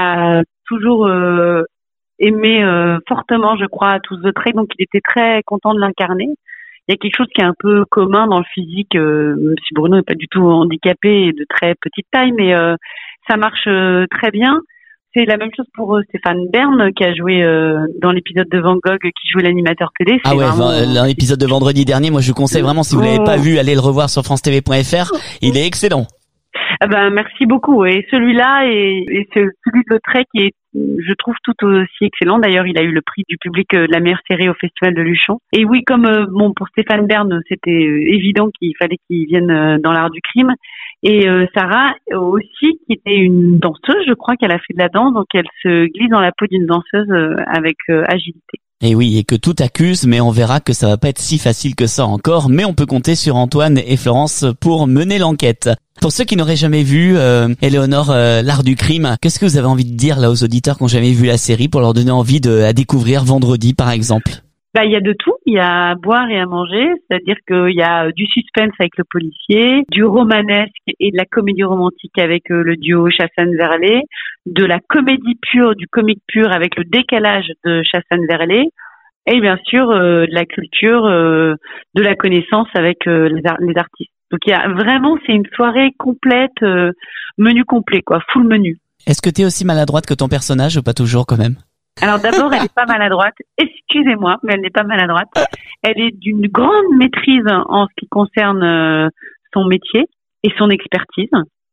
a toujours euh, aimé euh, fortement, je crois, Toulouse-Lautrec, donc il était très content de l'incarner. Il y a quelque chose qui est un peu commun dans le physique, euh, même si Bruno n'est pas du tout handicapé et de très petite taille, mais euh, ça marche euh, très bien. C'est la même chose pour euh, Stéphane Bern qui a joué euh, dans l'épisode de Van Gogh, qui jouait l'animateur télé. C'est ah ouais, vraiment... dans l'épisode de vendredi dernier, moi je vous conseille vraiment, si vous l'avez pas vu, allez le revoir sur france t v point f r. Il est excellent. Ah ben merci beaucoup. Et celui-là et, et celui de Lautrec qui est, je trouve, tout aussi excellent. D'ailleurs, il a eu le prix du public de la meilleure série au Festival de Luchon. Et oui, comme euh, bon pour Stéphane Bern, c'était évident qu'il fallait qu'il vienne dans l'art du crime. Et euh, Sarah aussi, qui était une danseuse, je crois qu'elle a fait de la danse, donc elle se glisse dans la peau d'une danseuse euh, avec euh, agilité. Et oui, et que tout accuse, mais on verra que ça va pas être si facile que ça encore, mais on peut compter sur Antoine et Florence pour mener l'enquête. Pour ceux qui n'auraient jamais vu, euh, Éléonore, euh, l'art du crime, qu'est-ce que vous avez envie de dire là aux auditeurs qui n'ont jamais vu la série pour leur donner envie de à découvrir vendredi, par exemple? Bah, il y a de tout. Il y a à boire et à manger. C'est-à-dire qu'il y a du suspense avec le policier, du romanesque et de la comédie romantique avec euh, le duo Chassagne-Verlet, de la comédie pure, du comique pur avec le décalage de Chassagne-Verlet, et bien sûr, euh, de la culture, euh, de la connaissance avec euh, les, ar- les artistes. Donc, il y a vraiment, c'est une soirée complète, euh, menu complet, quoi, full menu. Est-ce que t'es aussi maladroite que ton personnage ou pas toujours quand même? Alors d'abord, elle n'est pas maladroite. Excusez-moi, mais elle n'est pas maladroite. Elle est d'une grande maîtrise en ce qui concerne euh, son métier et son expertise.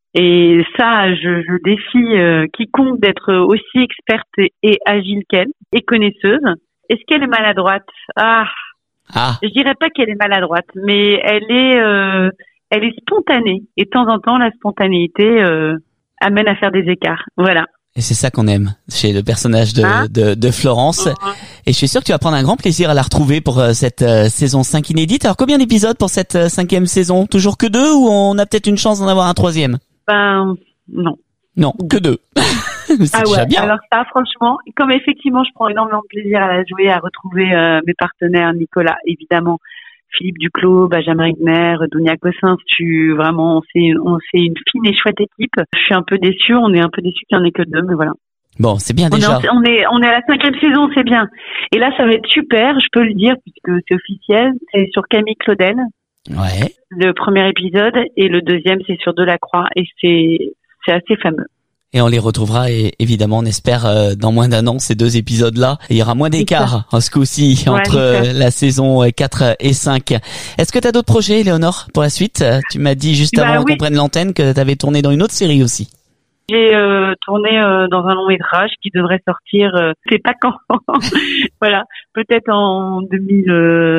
Et ça, je, je défie euh, quiconque d'être aussi experte et, et agile qu'elle et connaisseuse. Est-ce qu'elle est maladroite? Ah, ah. Je dirais pas qu'elle est maladroite, mais elle est, euh, elle est spontanée. Et de temps en temps, la spontanéité euh, amène à faire des écarts. Voilà. Et c'est ça qu'on aime chez le personnage de, hein de, de Florence. Mmh. Et je suis sûr que tu vas prendre un grand plaisir à la retrouver pour euh, cette euh, saison cinq inédite. Alors combien d'épisodes pour cette euh, cinquième saison? Toujours que deux ou on a peut-être une chance d'en avoir un troisième? Ben non. Non, que deux. C'est ah déjà ouais, bien. Alors ça, franchement, comme effectivement je prends énormément de plaisir à la jouer, à retrouver euh, mes partenaires, Nicolas, évidemment, Philippe Duclos, Benjamin Rigner, Dounia Cossins, tu vraiment, c'est, on, c'est une fine et chouette équipe. Je suis un peu déçue, on est un peu déçus qu'il n'y en ait que deux, mais voilà. Bon, c'est bien on déjà. Est en, on est, on est à la cinquième saison, c'est bien. Et là, ça va être super, je peux le dire, puisque c'est officiel. C'est sur Camille Claudel. Ouais. Le premier épisode, et le deuxième, c'est sur Delacroix, et c'est, c'est assez fameux. Et on les retrouvera et évidemment, on espère euh, dans moins d'un an ces deux épisodes-là. Il y aura moins d'écart en ce coup-ci Ouais, entre euh, la saison quatre et cinq. Est-ce que tu as d'autres projets, Léonore, pour la suite? Tu m'as dit juste Bah avant oui. qu'on prenne l'antenne que tu avais tourné dans une autre série aussi. J'ai euh, tourné euh, dans un long métrage qui devrait sortir, euh, je sais pas quand. Voilà, peut-être en deux mille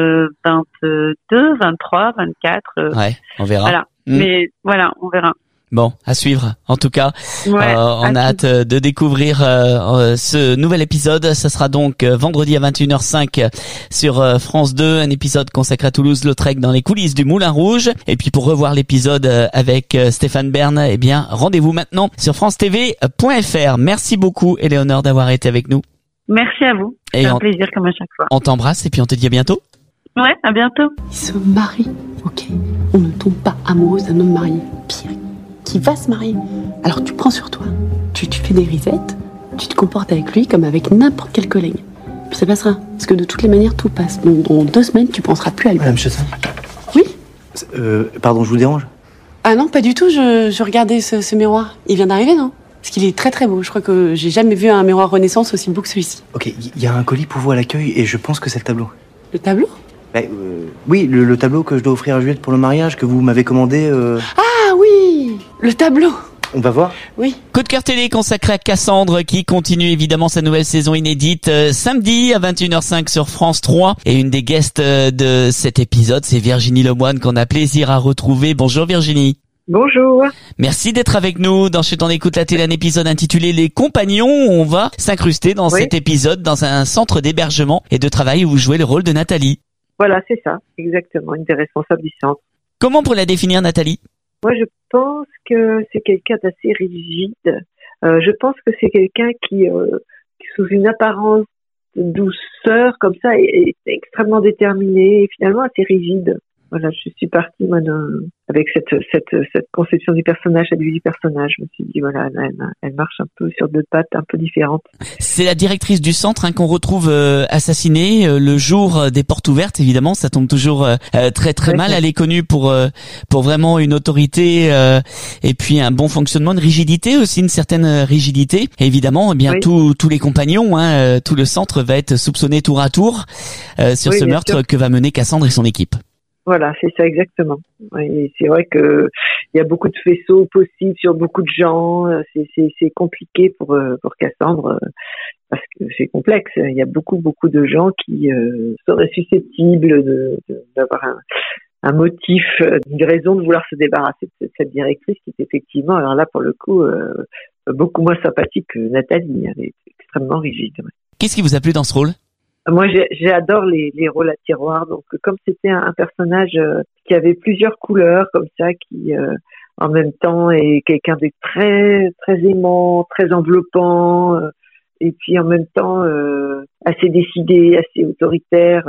vingt-deux, vingt-trois, vingt-quatre. Euh, Ouais, on verra. Voilà, Mm. mais voilà, on verra. Bon, à suivre. En tout cas, Ouais, euh, on a à hâte euh, de découvrir euh, euh, ce nouvel épisode. Ça sera donc euh, vendredi à vingt et une heures cinq sur euh, France deux, un épisode consacré à Toulouse-Lautrec dans les coulisses du Moulin Rouge. Et puis pour revoir l'épisode euh, avec euh, Stéphane Bern, eh bien rendez-vous maintenant sur france t v point f r. Merci beaucoup, Éléonore, d'avoir été avec nous. Merci à vous. Et C'est un on- plaisir comme à chaque fois. On t'embrasse et puis on te dit à bientôt. Ouais, à bientôt. Il se marie, ok. On ne tombe pas amoureuse d'un homme marié. Pire, qui va se marier. Alors tu prends sur toi. Tu, tu fais des risettes. Tu te comportes avec lui comme avec n'importe quel collègue. Puis ça passera. Parce que de toutes les manières, tout passe. Donc dans deux semaines, tu penseras plus à lui. Madame Chassin. Oui. Euh, pardon, je vous dérange? Ah non, pas du tout. Je, je regardais ce, ce miroir. Il vient d'arriver, non? Parce qu'il est très très beau. Je crois que j'ai jamais vu un miroir Renaissance aussi beau que celui-ci. Ok, il y a un colis pour vous à l'accueil et je pense que c'est le tableau. Le tableau? Bah, euh, oui, le, le tableau que je dois offrir à Juliette pour le mariage, que vous m'avez commandé. Euh... Ah oui, le tableau. On va voir. Oui. Coup de cœur télé consacré à Cassandre qui continue évidemment sa nouvelle saison inédite euh, samedi à vingt et une heures cinq sur France trois. Et une des guests euh, de cet épisode, c'est Virginie Lemoine qu'on a plaisir à retrouver. Bonjour Virginie. Bonjour. Merci d'être avec nous dans Chut on écoute la télé, un épisode intitulé Les Compagnons. On va s'incruster dans Oui. cet épisode dans un centre d'hébergement et de travail où vous jouez le rôle de Nathalie. Voilà, c'est ça, exactement, une des responsables du centre. Comment pour la définir, Nathalie? Moi, je pense que c'est quelqu'un d'assez rigide. Euh, je pense que c'est quelqu'un qui, euh, qui, sous une apparence de douceur comme ça, est, est extrêmement déterminé et finalement assez rigide. Voilà, je suis partie moi, d'un- avec cette, cette, cette conception du personnage, cette vue du personnage. Je me suis dit, voilà, elle, elle, elle marche un peu sur deux pattes un peu différentes. C'est la directrice du centre hein, qu'on retrouve euh, assassinée euh, le jour euh, des portes ouvertes. Évidemment, ça tombe toujours euh, euh, très très Ouais, mal. ouais. Elle est connue pour euh, pour vraiment une autorité euh, et puis un bon fonctionnement, une rigidité aussi, une certaine euh, rigidité. Et évidemment, eh bien Oui. tous tous les compagnons, hein, euh, tout le centre va être soupçonné tour à tour euh, sur Oui, ce bien meurtre sûr. que va mener Cassandre et son équipe. Voilà, c'est ça exactement. Ouais, et c'est vrai que il y a beaucoup de faisceaux possibles sur beaucoup de gens. euh, C'est, c'est, c'est compliqué pour euh, pour Cassandre euh, parce que c'est complexe. Il y a beaucoup beaucoup de gens qui euh, seraient susceptibles de, de- d'avoir un, un motif, euh, une raison de vouloir se débarrasser de cette, cette directrice qui est effectivement, alors là pour le coup, euh, beaucoup moins sympathique que Nathalie. Elle est extrêmement rigide. Ouais. Qu'est-ce qui vous a plu dans ce rôle? Moi, j'ai- j'adore les, les rôles à tiroir. Donc, comme c'était un, un personnage euh, qui avait plusieurs couleurs, comme ça, qui euh, en même temps est quelqu'un de très très aimant, très enveloppant, euh, et puis en même temps euh, assez décidé, assez autoritaire.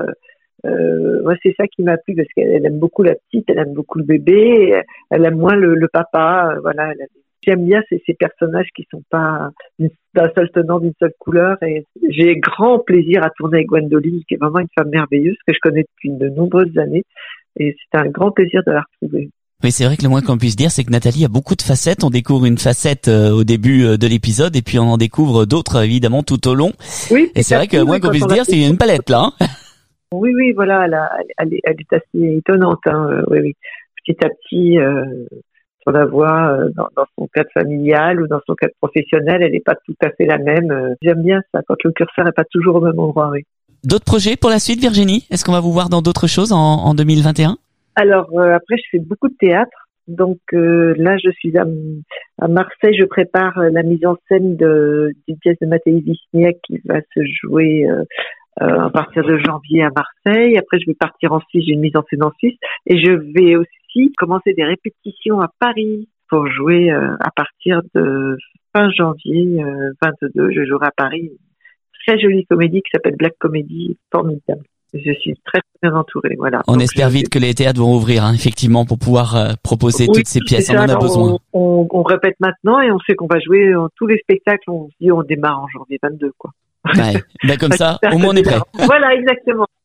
Euh, moi, c'est ça qui m'a plu parce qu'elle elle aime beaucoup la petite, elle aime beaucoup le bébé, elle, elle aime moins le, le papa. euh, voilà, elle, j'aime bien ces, ces personnages qui sont pas d'une- d'un seul tenant, d'une seule couleur. Et j'ai grand plaisir à tourner avec Gwendoline, qui est vraiment une femme merveilleuse que je connais depuis de nombreuses années. Et c'est un grand plaisir de la retrouver. Oui, c'est vrai que le moins qu'on puisse dire, c'est que Nathalie a beaucoup de facettes. On découvre une facette euh, au début euh, de l'épisode et puis on en découvre d'autres évidemment tout au long. Oui, Et c'est vrai que le moins qu'on puisse dire, c'est une palette là. Hein. Oui, oui, voilà, elle, a- elle, est, elle est assez étonnante. Hein, euh, oui, oui. Petit à petit, euh, on la voit euh, dans, dans son cadre familial ou dans son cadre professionnel, elle n'est pas tout à fait la même. Euh, J'aime bien ça, quand le curseur n'est pas toujours au même endroit. Oui. D'autres projets pour la suite, Virginie? Est-ce qu'on va vous voir dans d'autres choses en, en deux mille vingt et un? Alors euh, après, je fais beaucoup de théâtre. Donc euh, là, je suis à, à Marseille. Je prépare euh, la mise en scène de- d'une pièce de Mathéis Wisniewski qui va se jouer euh, euh, à partir de janvier à Marseille. Après, je vais partir en Suisse. J'ai une mise en scène en Suisse. Et je vais aussi commencer des répétitions à Paris pour jouer euh, à partir de fin janvier euh, vingt-deux. Je jouerai à Paris une très jolie comédie qui s'appelle Black Comedy, formidable. Je suis très bien entourée, voilà. On Donc, espère je- vite que les théâtres vont ouvrir, hein, effectivement, pour pouvoir euh, proposer Oui, toutes ces pièces. c'est On en ça. a besoin. On, on, on répète maintenant et on sait qu'on va jouer euh, tous les spectacles. On se dit on démarre en janvier vingt-deux, quoi. Ouais. Ben, comme ça, J'espère au moins on que est prêt. c'est- Voilà, exactement.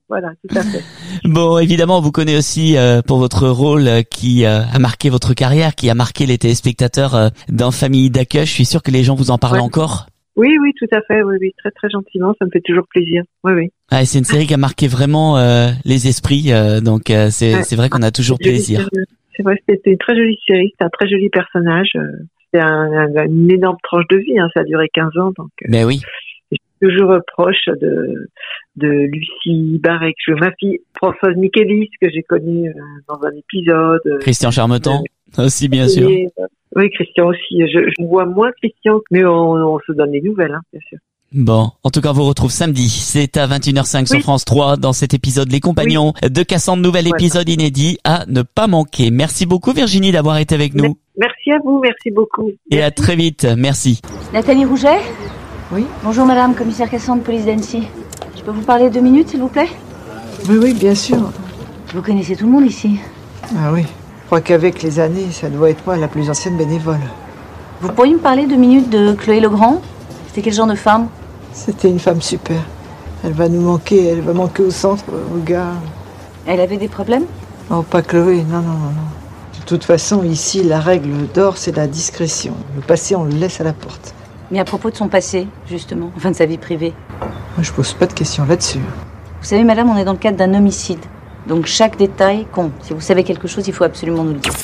Voilà, tout à fait. Bon, évidemment, on vous connaît aussi euh, pour votre rôle euh, qui euh, a marqué votre carrière, qui a marqué les téléspectateurs euh, dans Famille d'accueil. Je suis sûr que les gens vous en parlent Ouais. encore. Oui, oui, tout à fait. Oui, oui, très, très gentiment. Ça me fait toujours plaisir. Oui, oui. Ah, et c'est une série qui a marqué vraiment euh, les esprits, euh, donc euh, c'est Ouais. c'est vrai qu'on a toujours Jolie plaisir. série. C'est vrai, c'était une très jolie série. C'était un très joli personnage. euh, C'était un, un- une énorme tranche de vie. Hein. Ça a duré quinze ans, donc. euh, Mais oui. Je suis toujours proche de de Lucie Barré, que je ma fille Françoise Michelis, que j'ai connue euh, dans un épisode. euh, Christian Charmetan aussi, bien sûr. et, euh, oui, Christian aussi. Je, je vois moins Christian, mais on, on se donne des nouvelles, hein, bien sûr. Bon, en tout cas, on vous retrouve samedi. C'est à vingt et une heures cinq sur Oui. France trois dans cet épisode Les Compagnons de Cassandre, nouvel Voilà. épisode inédit à ne pas manquer. Merci beaucoup Virginie d'avoir été avec nous Merci à vous, merci beaucoup. et à très vite. Merci. Nathalie Rouget? Oui. Bonjour madame, commissaire Cassandre, police d'Annecy. Je peux vous parler deux minutes, s'il vous plaît? Oui, oui, bien sûr. Vous connaissez tout le monde ici. Ah oui. Je crois qu'avec les années, ça doit être moi la plus ancienne bénévole. Vous pourriez me parler deux minutes de Chloé Legrand? C'était quel genre de femme? C'était une femme super. Elle va nous manquer, elle va manquer au centre, au gars. Elle avait des problèmes? Oh, pas Chloé, non, non, non, non. De toute façon, ici, la règle d'or, c'est la discrétion. Le passé, on le laisse à la porte. Mais à propos de son passé, justement, enfin de sa vie privée. Moi, je pose pas de questions là-dessus. Vous savez madame, on est dans le cadre d'un homicide. Donc chaque détail compte. Si vous savez quelque chose, il faut absolument nous le dire.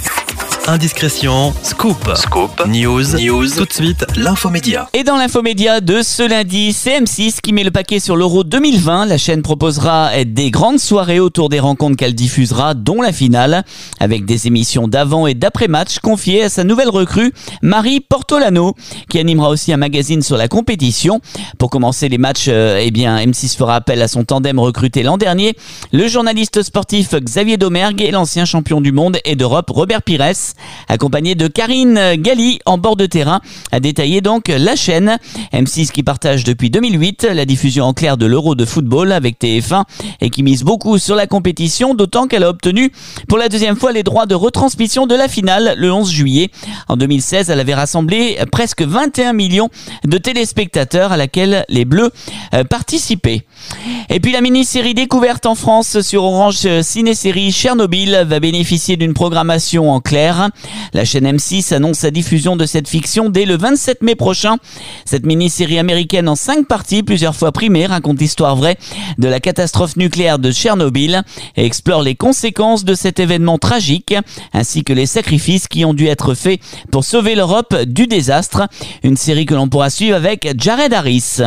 Indiscrétion, scoop, scoop, news, news. Tout de suite, l'infomédia. Et dans l'infomédia de ce lundi, c'est M six qui met le paquet sur l'Euro deux mille vingt. La chaîne proposera des grandes soirées autour des rencontres qu'elle diffusera, dont la finale, avec des émissions d'avant et d'après-match confiées à sa nouvelle recrue, Marie Portolano, qui animera aussi un magazine sur la compétition. Pour commencer les matchs, euh, eh bien, M six fera appel à son tandem recruté l'an dernier, le journaliste sportif Xavier Domergue et l'ancien champion du monde et d'Europe Robert Pires, accompagné de Karine Galli en bord de terrain, a détaillé donc la chaîne. M six qui partage depuis deux mille huit la diffusion en clair de l'Euro de football avec T F un et qui mise beaucoup sur la compétition, d'autant qu'elle a obtenu pour la deuxième fois les droits de retransmission de la finale le onze juillet. En deux mille seize, elle avait rassemblé presque vingt et un millions de téléspectateurs à laquelle les Bleus euh, participaient. Et puis la mini-série découverte en France sur Orange Ciné-Série Tchernobyl va bénéficier d'une programmation en clair. La chaîne M six annonce sa diffusion de cette fiction dès le vingt-sept mai prochain. Cette mini-série américaine en cinq parties, plusieurs fois primée, raconte l'histoire vraie de la catastrophe nucléaire de Tchernobyl et explore les conséquences de cet événement tragique, ainsi que les sacrifices qui ont dû être faits pour sauver l'Europe du désastre. Une série que l'on pourra suivre avec Jared Harris.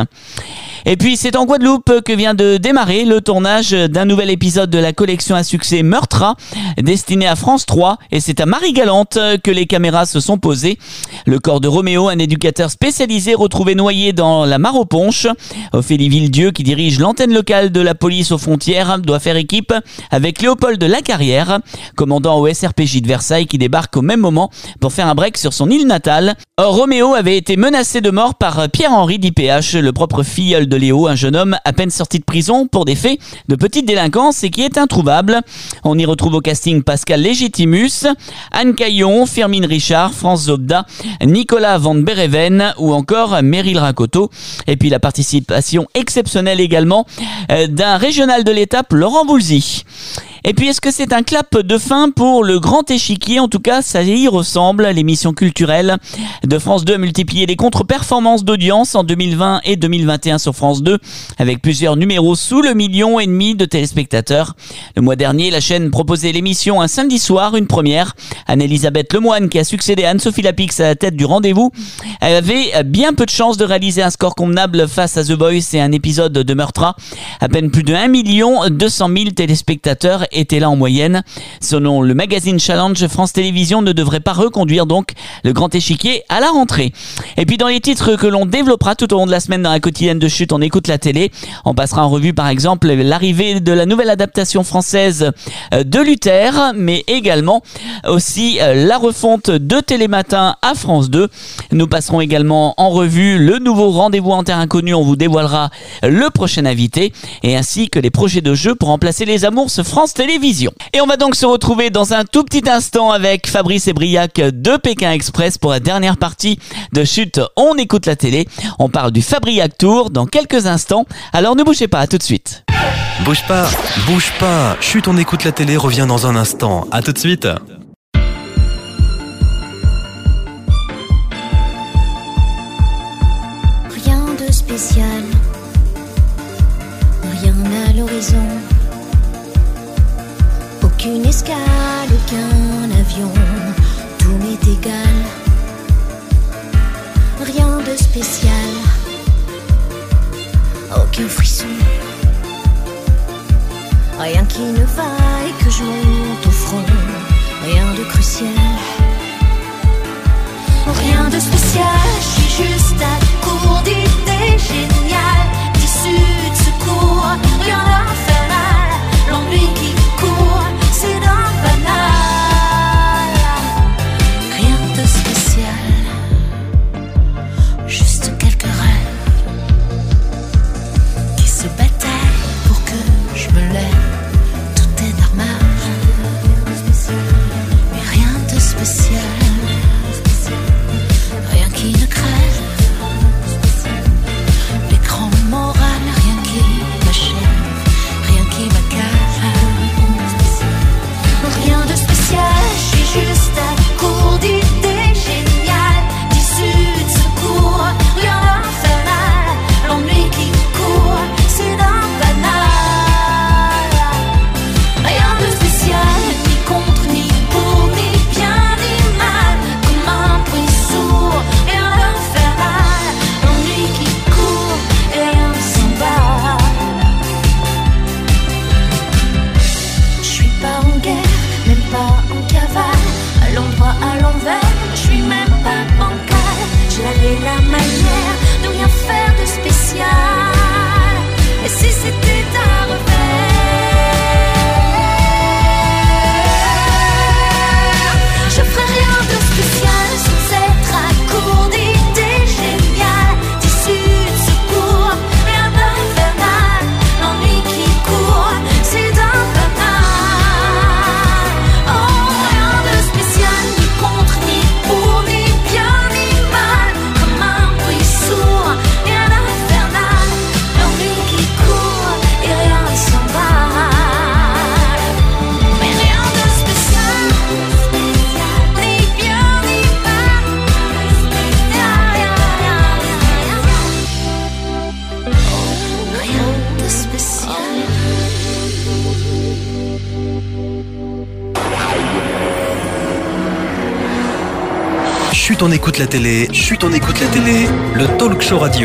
Et puis c'est en Guadeloupe que vient de démarrer le tournage d'un nouvel épisode de la collection à succès Meurtra, destiné à France trois, et c'est à Marie-Galante que les caméras se sont posées. Le corps de Roméo, un éducateur spécialisé retrouvé noyé dans la mare aux Ponches. Ophélie Villedieu, qui dirige l'antenne locale de la police aux frontières, doit faire équipe avec Léopold Lacarrière, commandant au S R P J de Versailles, qui débarque au même moment pour faire un break sur son île natale. Or, Roméo avait été menacé de mort par Pierre-Henri d'I P H, le propre filleul de Léo, un jeune homme à peine sorti de prison pour des faits de petite délinquance et qui est introuvable. On y retrouve au casting Pascal Légitimus, Anne Caillon, Firmine Richard, France Zobda, Nicolas Van Bereven ou encore Meryl Rakoto. Et puis la participation exceptionnelle également euh, d'un régional de l'étape, Laurent Voulzy. Et puis, est-ce que c'est un clap de fin pour le Grand Échiquier? En tout cas, ça y ressemble. L'émission culturelle de France deux a multiplié les contre-performances d'audience en deux mille vingt et deux mille vingt et un sur France deux, avec plusieurs numéros sous le million et demi de téléspectateurs. Le mois dernier, la chaîne proposait l'émission un samedi soir, une première. Anne-Elisabeth Lemoine, qui a succédé à Anne-Sophie Lapix à la tête du rendez-vous, avait bien peu de chances de réaliser un score convenable face à The Boys et un épisode de Meurtra. À peine plus de un million deux cent mille téléspectateurs étaient là en moyenne. Selon le magazine Challenge, France Télévisions ne devrait pas reconduire donc le Grand Échiquier à la rentrée. Et puis dans les titres que l'on développera tout au long de la semaine dans la quotidienne de Chute, on écoute la télé. On passera en revue par exemple l'arrivée de la nouvelle adaptation française de Luther, mais également aussi la refonte de Télématin à France deux. Nous passerons également en revue le nouveau Rendez-vous en terre inconnue. On vous dévoilera le prochain invité et ainsi que les projets de jeu pour remplacer les Amours France Télévisions. Et on va donc se retrouver dans un tout petit instant avec Fabrice et Briac de Pékin Express pour la dernière partie de Chute. On écoute la télé. On parle du Fabriac Tour dans quelques instants. Alors ne bougez pas, à tout de suite. Bouge pas, bouge pas. Chut, on écoute la télé, revient dans un instant. À tout de suite. Rien de spécial, rien à l'horizon, aucune escale, aucun avion, tout m'est égal. Rien de spécial, aucun frisson, rien qui ne vaille que je monte au front, rien de crucial. Rien de spécial, je suis juste à court d'idées géniales, d'issues de secours, rien d'infernal, l'ennui qui court, c'est d'un banal. Rien de spécial, juste quelques rêves qui se battaient pour que je me lève, tout est normal, mais rien de spécial. Rien qui ne crève, l'écran moral, rien qui m'achève, rien qui m'accave. Rien de spécial, je suis juste à court d'idées géniales, d'issues de secours, rien d'infernal, l'ennui qui court, c'est d'un banal. Rien de spécial, ni contre, ni pour, ni bien, ni mal, comme un bruit sourd, rien d'infernal, l'ennui qui court, et rien ne s'emballe. Je suis pas en guerre, même pas en cavale, à l'endroit, à l'envers, je suis même pas bancal. J'avais la manière de rien faire de spécial, et si c'était un revers, je ferais rien de spécial sans être à court d'idées géniales, d'issues de secours, rien d'infernal, l'ennui qui court, c'est d'un banal. Oh, rien de spécial, ni contre, ni pour, ni bien, ni mal, comme un bruit sourd, rien d'infernal, l'ennui qui court, et rien ne s'emballe. Mais rien de spécial, ni bien, ni mal, rien, rien, rien, rien, rien de spécial. Chut, on écoute la télé. Chut, on écoute la télé. Le talk show radio.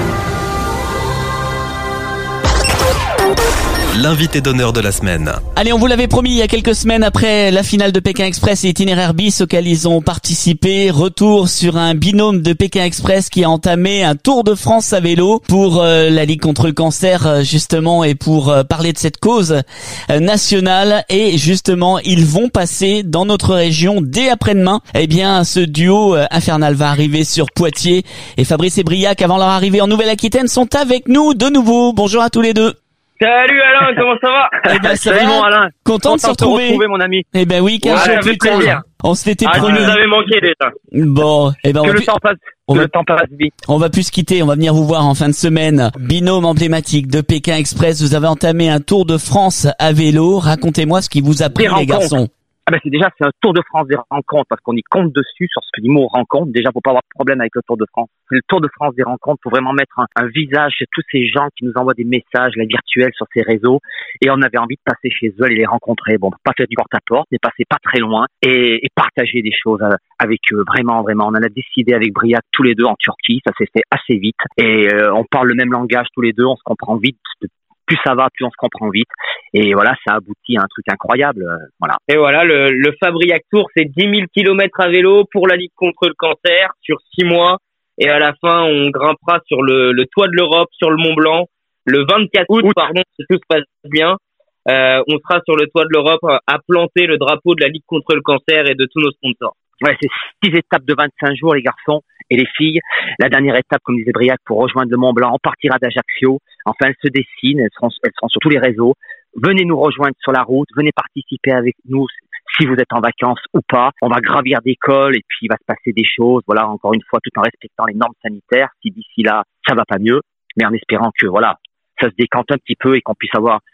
L'invité d'honneur de la semaine. Allez, on vous l'avait promis il y a quelques semaines après la finale de Pékin Express et Itinéraire bis auquel ils ont participé. Retour sur un binôme de Pékin Express qui a entamé un Tour de France à vélo pour euh, la Ligue contre le cancer euh, justement et pour euh, parler de cette cause euh, nationale. Et justement, ils vont passer dans notre région dès après-demain. Eh bien, ce duo euh, infernal va arriver sur Poitiers et Fabrice et Briac, avant leur arrivée en Nouvelle-Aquitaine, sont avec nous de nouveau. Bonjour à tous les deux. Salut Alain, comment ça va? Eh ben, ça Salut va. mon Alain. Content de se retrouver. retrouver mon ami. Eh ben oui, quinze Ouais, jours plus tard. plaisir. On se l'était Ah, promis. tu nous avais manqué déjà. Bon, eh ben on que va le pu- temps passe, on que va- le temps passe vite. On va plus se quitter, on va venir vous voir en fin de semaine. Binôme emblématique de Pékin Express, vous avez entamé un Tour de France à vélo. Racontez-moi ce qui vous a pris, Des les rencontres. garçons. Ah ben c'est déjà c'est un Tour de France des rencontres parce qu'on y compte dessus sur ce mot rencontre. Déjà faut pas avoir de problème avec le Tour de France. C'est le Tour de France des rencontres pour vraiment mettre un, un visage chez tous ces gens qui nous envoient des messages, la virtuelle sur ces réseaux. Et on avait envie de passer chez eux et les rencontrer. Bon, pas faire du porte-à-porte, mais passer pas très loin et, et partager des choses avec eux. Vraiment, vraiment. On en a décidé avec Briac tous les deux en Turquie. Ça s'est fait assez vite et euh, on parle le même langage tous les deux. On se comprend vite. Plus ça va, plus on se comprend vite. Et voilà, ça aboutit à un truc incroyable. Euh, voilà. Et voilà, le, le Fabriac Tour, c'est dix mille kilomètres à vélo pour la Ligue contre le cancer sur six mois. Et à la fin, on grimpera sur le, le toit de l'Europe, sur le Mont Blanc, le vingt-quatre août, pardon, si tout se passe bien. Euh, on sera sur le toit de l'Europe à planter le drapeau de la Ligue contre le cancer et de tous nos sponsors. Ouais, c'est six étapes de vingt-cinq jours, les garçons et les filles. La dernière étape, comme disait Briac, pour rejoindre le Mont Blanc, on partira d'Ajaccio. Enfin, elles se dessinent, elles seront, elles seront sur tous les réseaux. Venez nous rejoindre sur la route, venez participer avec nous si vous êtes en vacances ou pas. On va gravir des cols et puis il va se passer des choses. Voilà, encore une fois, tout en respectant les normes sanitaires. Si d'ici là, ça va pas mieux, mais en espérant que, voilà, ça se décante un petit peu et qu'on puisse avoir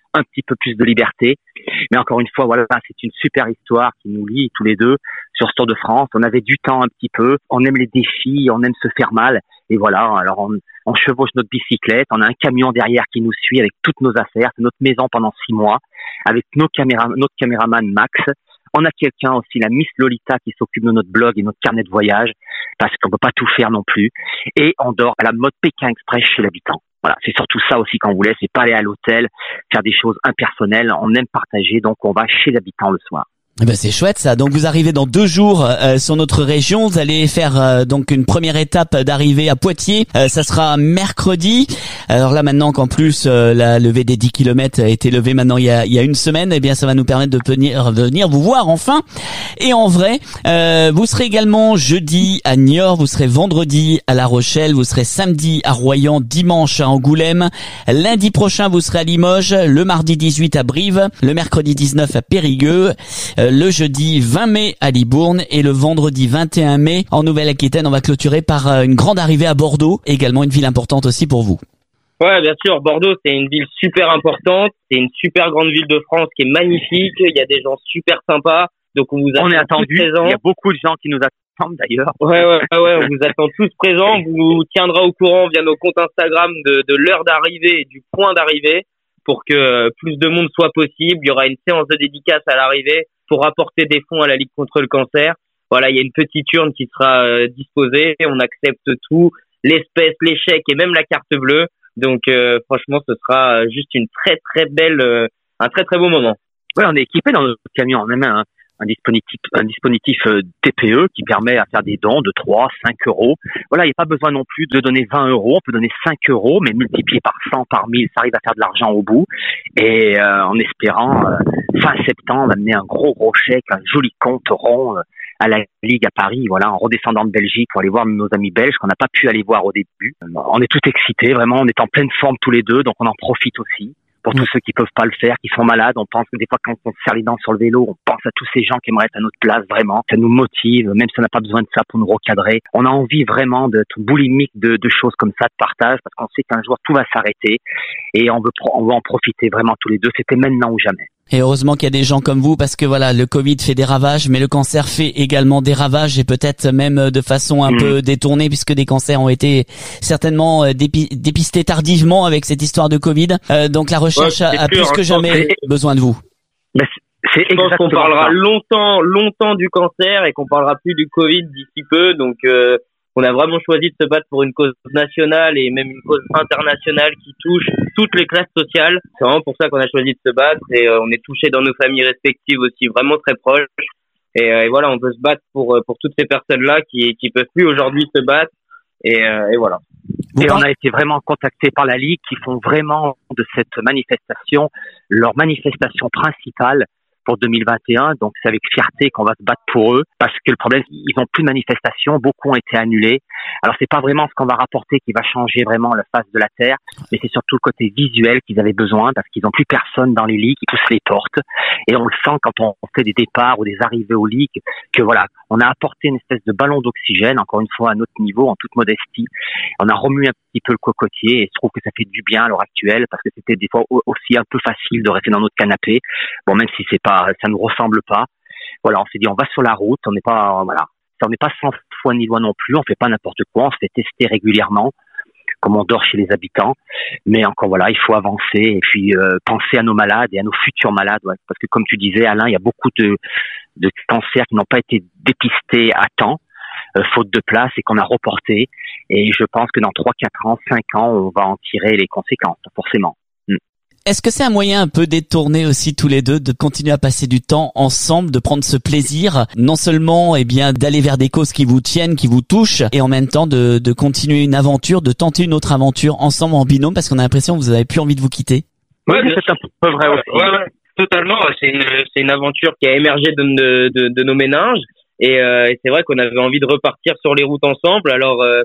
un petit peu plus de liberté. Mais encore une fois, voilà, c'est une super histoire qui nous lie tous les deux sur ce Tour de France. On avait du temps un petit peu, on aime les défis, on aime se faire mal. Et voilà, alors on, on chevauche notre bicyclette, on a un camion derrière qui nous suit avec toutes nos affaires, c'est notre maison pendant six mois, avec nos caméras, notre caméraman Max. On a quelqu'un aussi, la Miss Lolita, qui s'occupe de notre blog et notre carnet de voyage, parce qu'on peut pas tout faire non plus. Et on dort à la mode Pékin Express chez l'habitant. Voilà, c'est surtout ça aussi qu'on voulait, c'est pas aller à l'hôtel, faire des choses impersonnelles. On aime partager, donc on va chez l'habitant le soir. Eh ben c'est chouette ça. Donc vous arrivez dans deux jours euh, sur notre région. Vous allez faire euh, donc une première étape d'arrivée à Poitiers. Euh, ça sera mercredi. Alors là maintenant qu'en plus euh, la levée des dix kilomètres a été levée maintenant il y a, il y a une semaine, eh bien ça va nous permettre de venir, de venir vous voir enfin. Et en vrai, euh, vous serez également jeudi à Niort, vous serez vendredi à La Rochelle, vous serez samedi à Royan, dimanche à Angoulême, lundi prochain vous serez à Limoges, le mardi dix-huit à Brive, le mercredi dix-neuf à Périgueux. Euh, le jeudi vingt mai à Libourne et le vendredi vingt et un mai en Nouvelle-Aquitaine. On va clôturer par une grande arrivée à Bordeaux, également une ville importante aussi pour vous. Ouais, bien sûr, Bordeaux, c'est une ville super importante, c'est une super grande ville de France qui est magnifique, il y a des gens super sympas, donc on vous attend on est attendu, présents. Il y a beaucoup de gens qui nous attendent d'ailleurs. Ouais, ouais, ouais, ouais, on vous attend tous présents, on vous tiendra au courant via nos comptes Instagram de, de l'heure d'arrivée et du point d'arrivée pour que plus de monde soit possible. Il y aura une séance de dédicace à l'arrivée pour apporter des fonds à la Ligue contre le cancer. Voilà, il y a une petite urne qui sera euh, disposée. On accepte tout, l'espèce, les chèques et même la carte bleue. Donc, euh, franchement, ce sera juste une très, très belle, euh, un très, très beau moment. Ouais, on est équipé dans notre camion. On a même un, un dispositif, un dispositif euh, T P E qui permet à faire des dons de trois, cinq euros. Voilà, il n'y a pas besoin non plus de donner vingt euros. On peut donner cinq euros, mais multiplié par cent, par mille, ça arrive à faire de l'argent au bout. Et euh, en espérant, euh, fin septembre, amener un gros, gros chèque, un joli compte rond euh, à la Ligue à Paris, voilà, en redescendant de Belgique pour aller voir nos amis belges qu'on n'a pas pu aller voir au début. On est tout excités, vraiment, on est en pleine forme tous les deux, donc on en profite aussi. Pour tous ceux qui peuvent pas le faire, qui sont malades, on pense que des fois quand on se serre les dents sur le vélo, on pense à tous ces gens qui aimeraient être à notre place, vraiment. Ça nous motive, même si on n'a pas besoin de ça pour nous recadrer. On a envie vraiment d'être boulimique de, de choses comme ça, de partage, parce qu'on sait qu'un jour tout va s'arrêter et on veut, on veut en profiter vraiment tous les deux. C'était maintenant ou jamais. Et heureusement qu'il y a des gens comme vous parce que voilà, le Covid fait des ravages, mais le cancer fait également des ravages et peut-être même de façon un mmh. peu détournée puisque des cancers ont été certainement dépi- dépistés tardivement avec cette histoire de Covid. Euh, donc la recherche ouais, a, a plus sûr, que jamais que... besoin de vous. Mais c'est Je pense qu'on parlera ça. longtemps, longtemps du cancer et qu'on parlera plus du Covid d'ici peu. Donc euh, on a vraiment choisi de se battre pour une cause nationale et même une cause internationale qui touche toutes les classes sociales. C'est vraiment pour ça qu'on a choisi de se battre et euh, on est touchés dans nos familles respectives aussi, vraiment très proches. Et, euh, et voilà, on peut se battre pour pour toutes ces personnes-là qui qui peuvent plus aujourd'hui se battre. Et, euh, et voilà. Et on a été vraiment contactés par la Ligue qui font vraiment de cette manifestation leur manifestation principale pour deux mille vingt et un, donc c'est avec fierté qu'on va se battre pour eux, parce que le problème, ils n'ont plus de manifestations, beaucoup ont été annulés. Alors c'est pas vraiment ce qu'on va rapporter qui va changer vraiment la face de la Terre, mais c'est surtout le côté visuel qu'ils avaient besoin, parce qu'ils n'ont plus personne dans les ligues qui pousse les portes, et on le sent quand on fait des départs ou des arrivées aux ligues, que voilà, on a apporté une espèce de ballon d'oxygène, encore une fois à notre niveau, en toute modestie. On a remué un petit peu le cocotier, et je trouve que ça fait du bien à l'heure actuelle, parce que c'était des fois aussi un peu facile de rester dans notre canapé, bon même si c'est pas ça nous ressemble pas. Voilà, on s'est dit on va sur la route, on n'est pas voilà, on n'est pas sans foi ni loi non plus, on fait pas n'importe quoi, on se fait tester régulièrement, comme on dort chez les habitants. Mais encore voilà, il faut avancer et puis euh, penser à nos malades et à nos futurs malades, ouais. Parce que comme tu disais Alain, il y a beaucoup de de cancers qui n'ont pas été dépistés à temps, euh, faute de place et qu'on a reporté. Et je pense que dans trois, quatre ans, cinq ans, on va en tirer les conséquences, forcément. Est-ce que c'est un moyen un peu détourné aussi tous les deux de continuer à passer du temps ensemble, de prendre ce plaisir, non seulement eh bien d'aller vers des causes qui vous tiennent, qui vous touchent, et en même temps de, de continuer une aventure, de tenter une autre aventure ensemble en binôme, parce qu'on a l'impression que vous avez plus envie de vous quitter. Ouais, c'est un peu vrai aussi. Ouais, ouais, totalement. C'est une, c'est une aventure qui a émergé de, de, de, de nos méninges, et, euh, et c'est vrai qu'on avait envie de repartir sur les routes ensemble. Alors euh,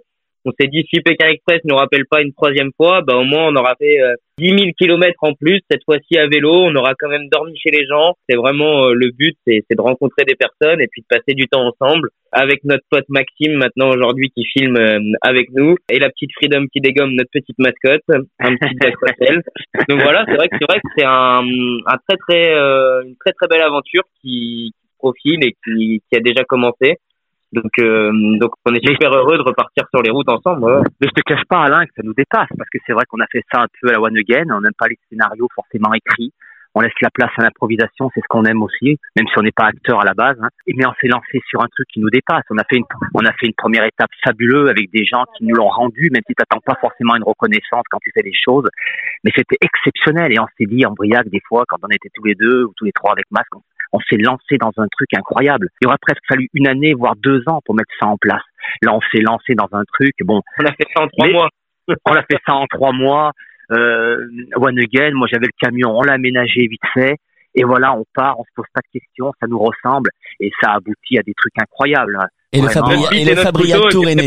On s'est dit, si Pékin Express ne nous rappelle pas une troisième fois, bah au moins on aura fait euh, dix mille kilomètres en plus, cette fois-ci à vélo. On aura quand même dormi chez les gens. C'est vraiment euh, le but, c'est, c'est de rencontrer des personnes et puis de passer du temps ensemble. Avec notre pote Maxime, maintenant aujourd'hui, qui filme euh, avec nous. Et la petite Freedom qui dégomme, notre petite mascotte, un petit Jack Russell. Donc voilà, c'est vrai que c'est vrai que c'est un, un très très, euh, une très très belle aventure qui, qui se profile et qui, qui a déjà commencé. Donc, euh, donc on est super heureux de repartir sur les routes ensemble. Ouais. Mais je te cache pas, Alain, que ça nous dépasse, parce que c'est vrai qu'on a fait ça un peu à la One Again. On n'aime pas les scénarios forcément écrits. On laisse la place à l'improvisation, c'est ce qu'on aime aussi, même si on n'est pas acteur à la base. Hein. Et mais on s'est lancé sur un truc qui nous dépasse. On a fait une, on a fait une première étape fabuleuse avec des gens qui nous l'ont rendu, même si t'attends pas forcément une reconnaissance quand tu fais des choses. Mais c'était exceptionnel. Et on s'est dit en Briac, des fois, quand on était tous les deux ou tous les trois avec masque, on, on s'est lancé dans un truc incroyable. Il aurait presque fallu une année, voire deux ans pour mettre ça en place. Là, on s'est lancé dans un truc. Bon, on a fait ça en trois mois. On a fait ça en trois mois. Euh, One Again, moi j'avais le camion, on l'a aménagé vite fait, et voilà, on part, on se pose pas de questions, ça nous ressemble, et ça aboutit à des trucs incroyables. Et le, Fabri- et le Fabriac Tour est né.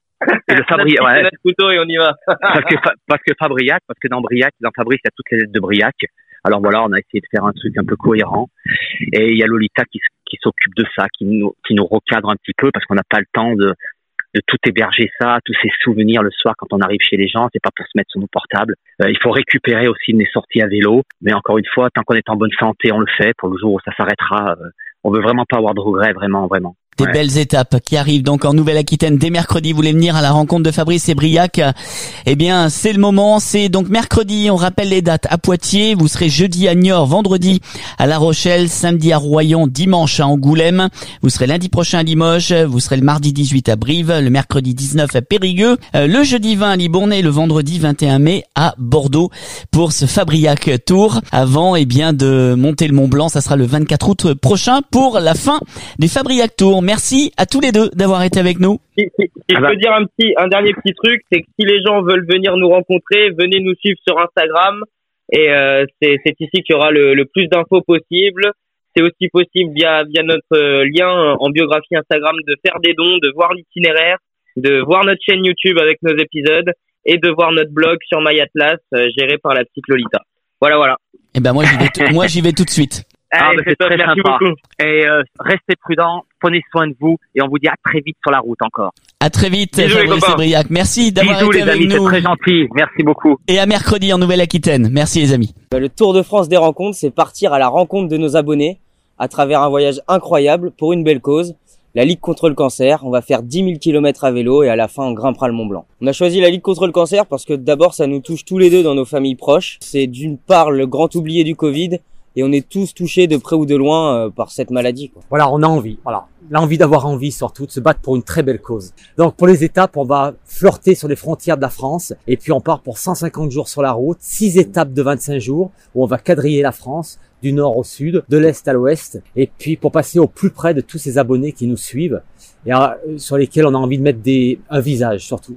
Et le Fabriac, ouais. notre couteau et on y va. parce que, parce que Fabriac, parce que dans Briac, dans Fabrice, il y a toutes les lettres de Briac. Alors voilà, on a essayé de faire un truc un peu cohérent. Et il y a Lolita qui, qui s'occupe de ça, qui nous, qui nous recadre un petit peu, parce qu'on n'a pas le temps de, de tout héberger ça, tous ces souvenirs le soir quand on arrive chez les gens, c'est pas pour se mettre sur nos portables. Euh, il faut récupérer aussi des sorties à vélo, mais encore une fois, tant qu'on est en bonne santé, on le fait. Pour le jour où ça s'arrêtera, euh, on veut vraiment pas avoir de regrets, vraiment, vraiment. Des ouais. belles étapes qui arrivent donc en Nouvelle-Aquitaine dès mercredi. Vous voulez venir à la rencontre de Fabrice et Briac? Eh bien, c'est le moment. C'est donc mercredi. On rappelle les dates à Poitiers. Vous serez jeudi à Niort, vendredi à La Rochelle, samedi à Royan, dimanche à Angoulême. Vous serez lundi prochain à Limoges. Vous serez le mardi dix-huit à Brive, le mercredi dix-neuf à Périgueux, le jeudi vingt à Libourne et le vendredi vingt et un mai à Bordeaux pour ce Fabriac Tour. Avant, eh bien, de monter le Mont Blanc, ça sera le vingt-quatre août prochain pour la fin du Fabriac Tour. Merci à tous les deux d'avoir été avec nous. Si, si, si je peux dire un petit, un dernier petit truc, c'est que si les gens veulent venir nous rencontrer, venez nous suivre sur Instagram. Et euh, c'est, c'est ici qu'il y aura le, le plus d'infos possible. C'est aussi possible via, via notre euh, lien en biographie Instagram de faire des dons, de voir l'itinéraire, de voir notre chaîne YouTube avec nos épisodes et de voir notre blog sur MyAtlas euh, géré par la petite Lolita. Voilà, voilà. Eh ben moi j'y vais, t- moi j'y vais tout de suite. Ah, Allez, bah, c'est c'est top, très merci sympa. beaucoup. Et euh, restez prudents, prenez soin de vous, et on vous dit à très vite sur la route encore. À très vite, Bisous, les Fabrice copains. et Briac. Merci d'avoir Bisous été les avec amis, c'est nous. très gentil. Merci beaucoup. Et à mercredi en Nouvelle-Aquitaine. Merci les amis. Le Tour de France des rencontres, c'est partir à la rencontre de nos abonnés à travers un voyage incroyable pour une belle cause. La Ligue contre le cancer, on va faire dix mille kilomètres à vélo et à la fin on grimpera le Mont Blanc. On a choisi la Ligue contre le cancer parce que d'abord ça nous touche tous les deux dans nos familles proches. C'est d'une part le grand oublié du Covid et on est tous touchés de près ou de loin euh, par cette maladie, quoi. Voilà, on a envie, voilà. L'envie d'avoir envie surtout, de se battre pour une très belle cause. Donc pour les étapes, on va flirter sur les frontières de la France et puis on part pour cent cinquante jours sur la route, six étapes de vingt-cinq jours où on va quadriller la France du nord au sud, de l'est à l'ouest et puis pour passer au plus près de tous ces abonnés qui nous suivent et euh, sur lesquels on a envie de mettre des, un visage surtout.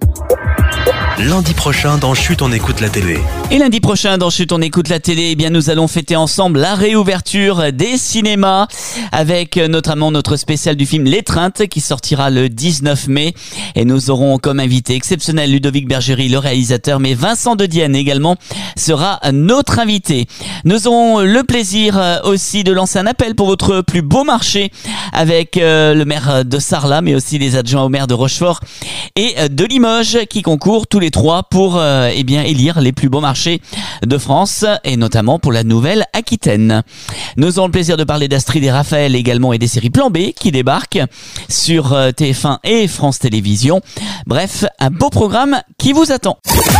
Lundi prochain dans Chut, on écoute la télé. Et lundi prochain dans Chut, on écoute la télé, eh bien nous allons fêter ensemble la réouverture des cinémas avec notamment notre spécial du film L'étreinte qui sortira le dix-neuf mai et nous aurons comme invité exceptionnel Ludovic Bergerie, le réalisateur, mais Vincent de Dienne également sera notre invité. Nous aurons le plaisir aussi de lancer un appel pour votre plus beau marché avec euh, le maire de Sarlat mais aussi les adjoints au maire de Rochefort et de Limoges qui concourent tous les trois pour euh, eh bien élire les plus beaux marchés de France et notamment pour la Nouvelle-Aquitaine. Nous aurons le plaisir de parler d'Astrid et Raphaël également et des séries Plan B qui débarquent sur euh, T F un et France Télévisions. Bref, un beau programme qui vous attend.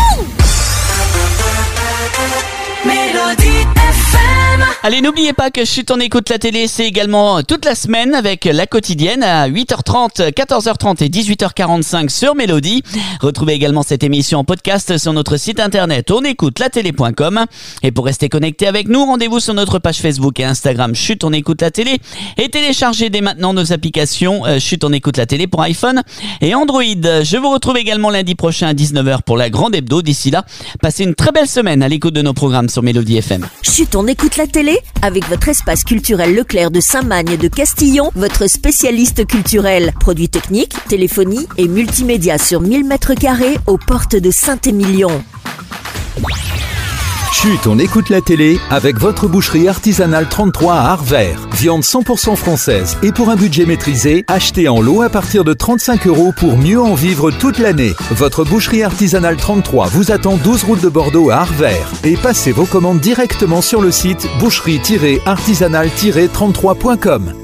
Mélodie F M. Allez, n'oubliez pas que Chut, on écoute la télé, c'est également toute la semaine avec la quotidienne à huit heures trente, quatorze heures trente et dix-huit heures quarante-cinq sur Mélodie. Retrouvez également cette émission en podcast sur notre site internet onécoutelatélé point com. Et pour rester connecté avec nous, rendez-vous sur notre page Facebook et Instagram Chut, on écoute la télé et téléchargez dès maintenant nos applications euh, Chut, on écoute la télé pour iPhone et Android. Je vous retrouve également lundi prochain à dix-neuf heures pour la grande hebdo. D'ici là, passez une très belle semaine à l'écoute de nos programmes sur Mélodie F M. Chut, on écoute la télé avec votre espace culturel Leclerc de Saint-Magne de Castillon, votre spécialiste culturel. Produits techniques, téléphonie et multimédia sur mille mètres carrés aux portes de Saint-Émilion. Chut, on écoute la télé avec votre boucherie artisanale trente-trois à Arvert. Viande cent pour cent française et pour un budget maîtrisé, achetez en lot à partir de trente-cinq euros pour mieux en vivre toute l'année. Votre boucherie artisanale trente-trois vous attend douze route de Bordeaux à Arvert. Et passez vos commandes directement sur le site boucherie artisanale trente-trois point com.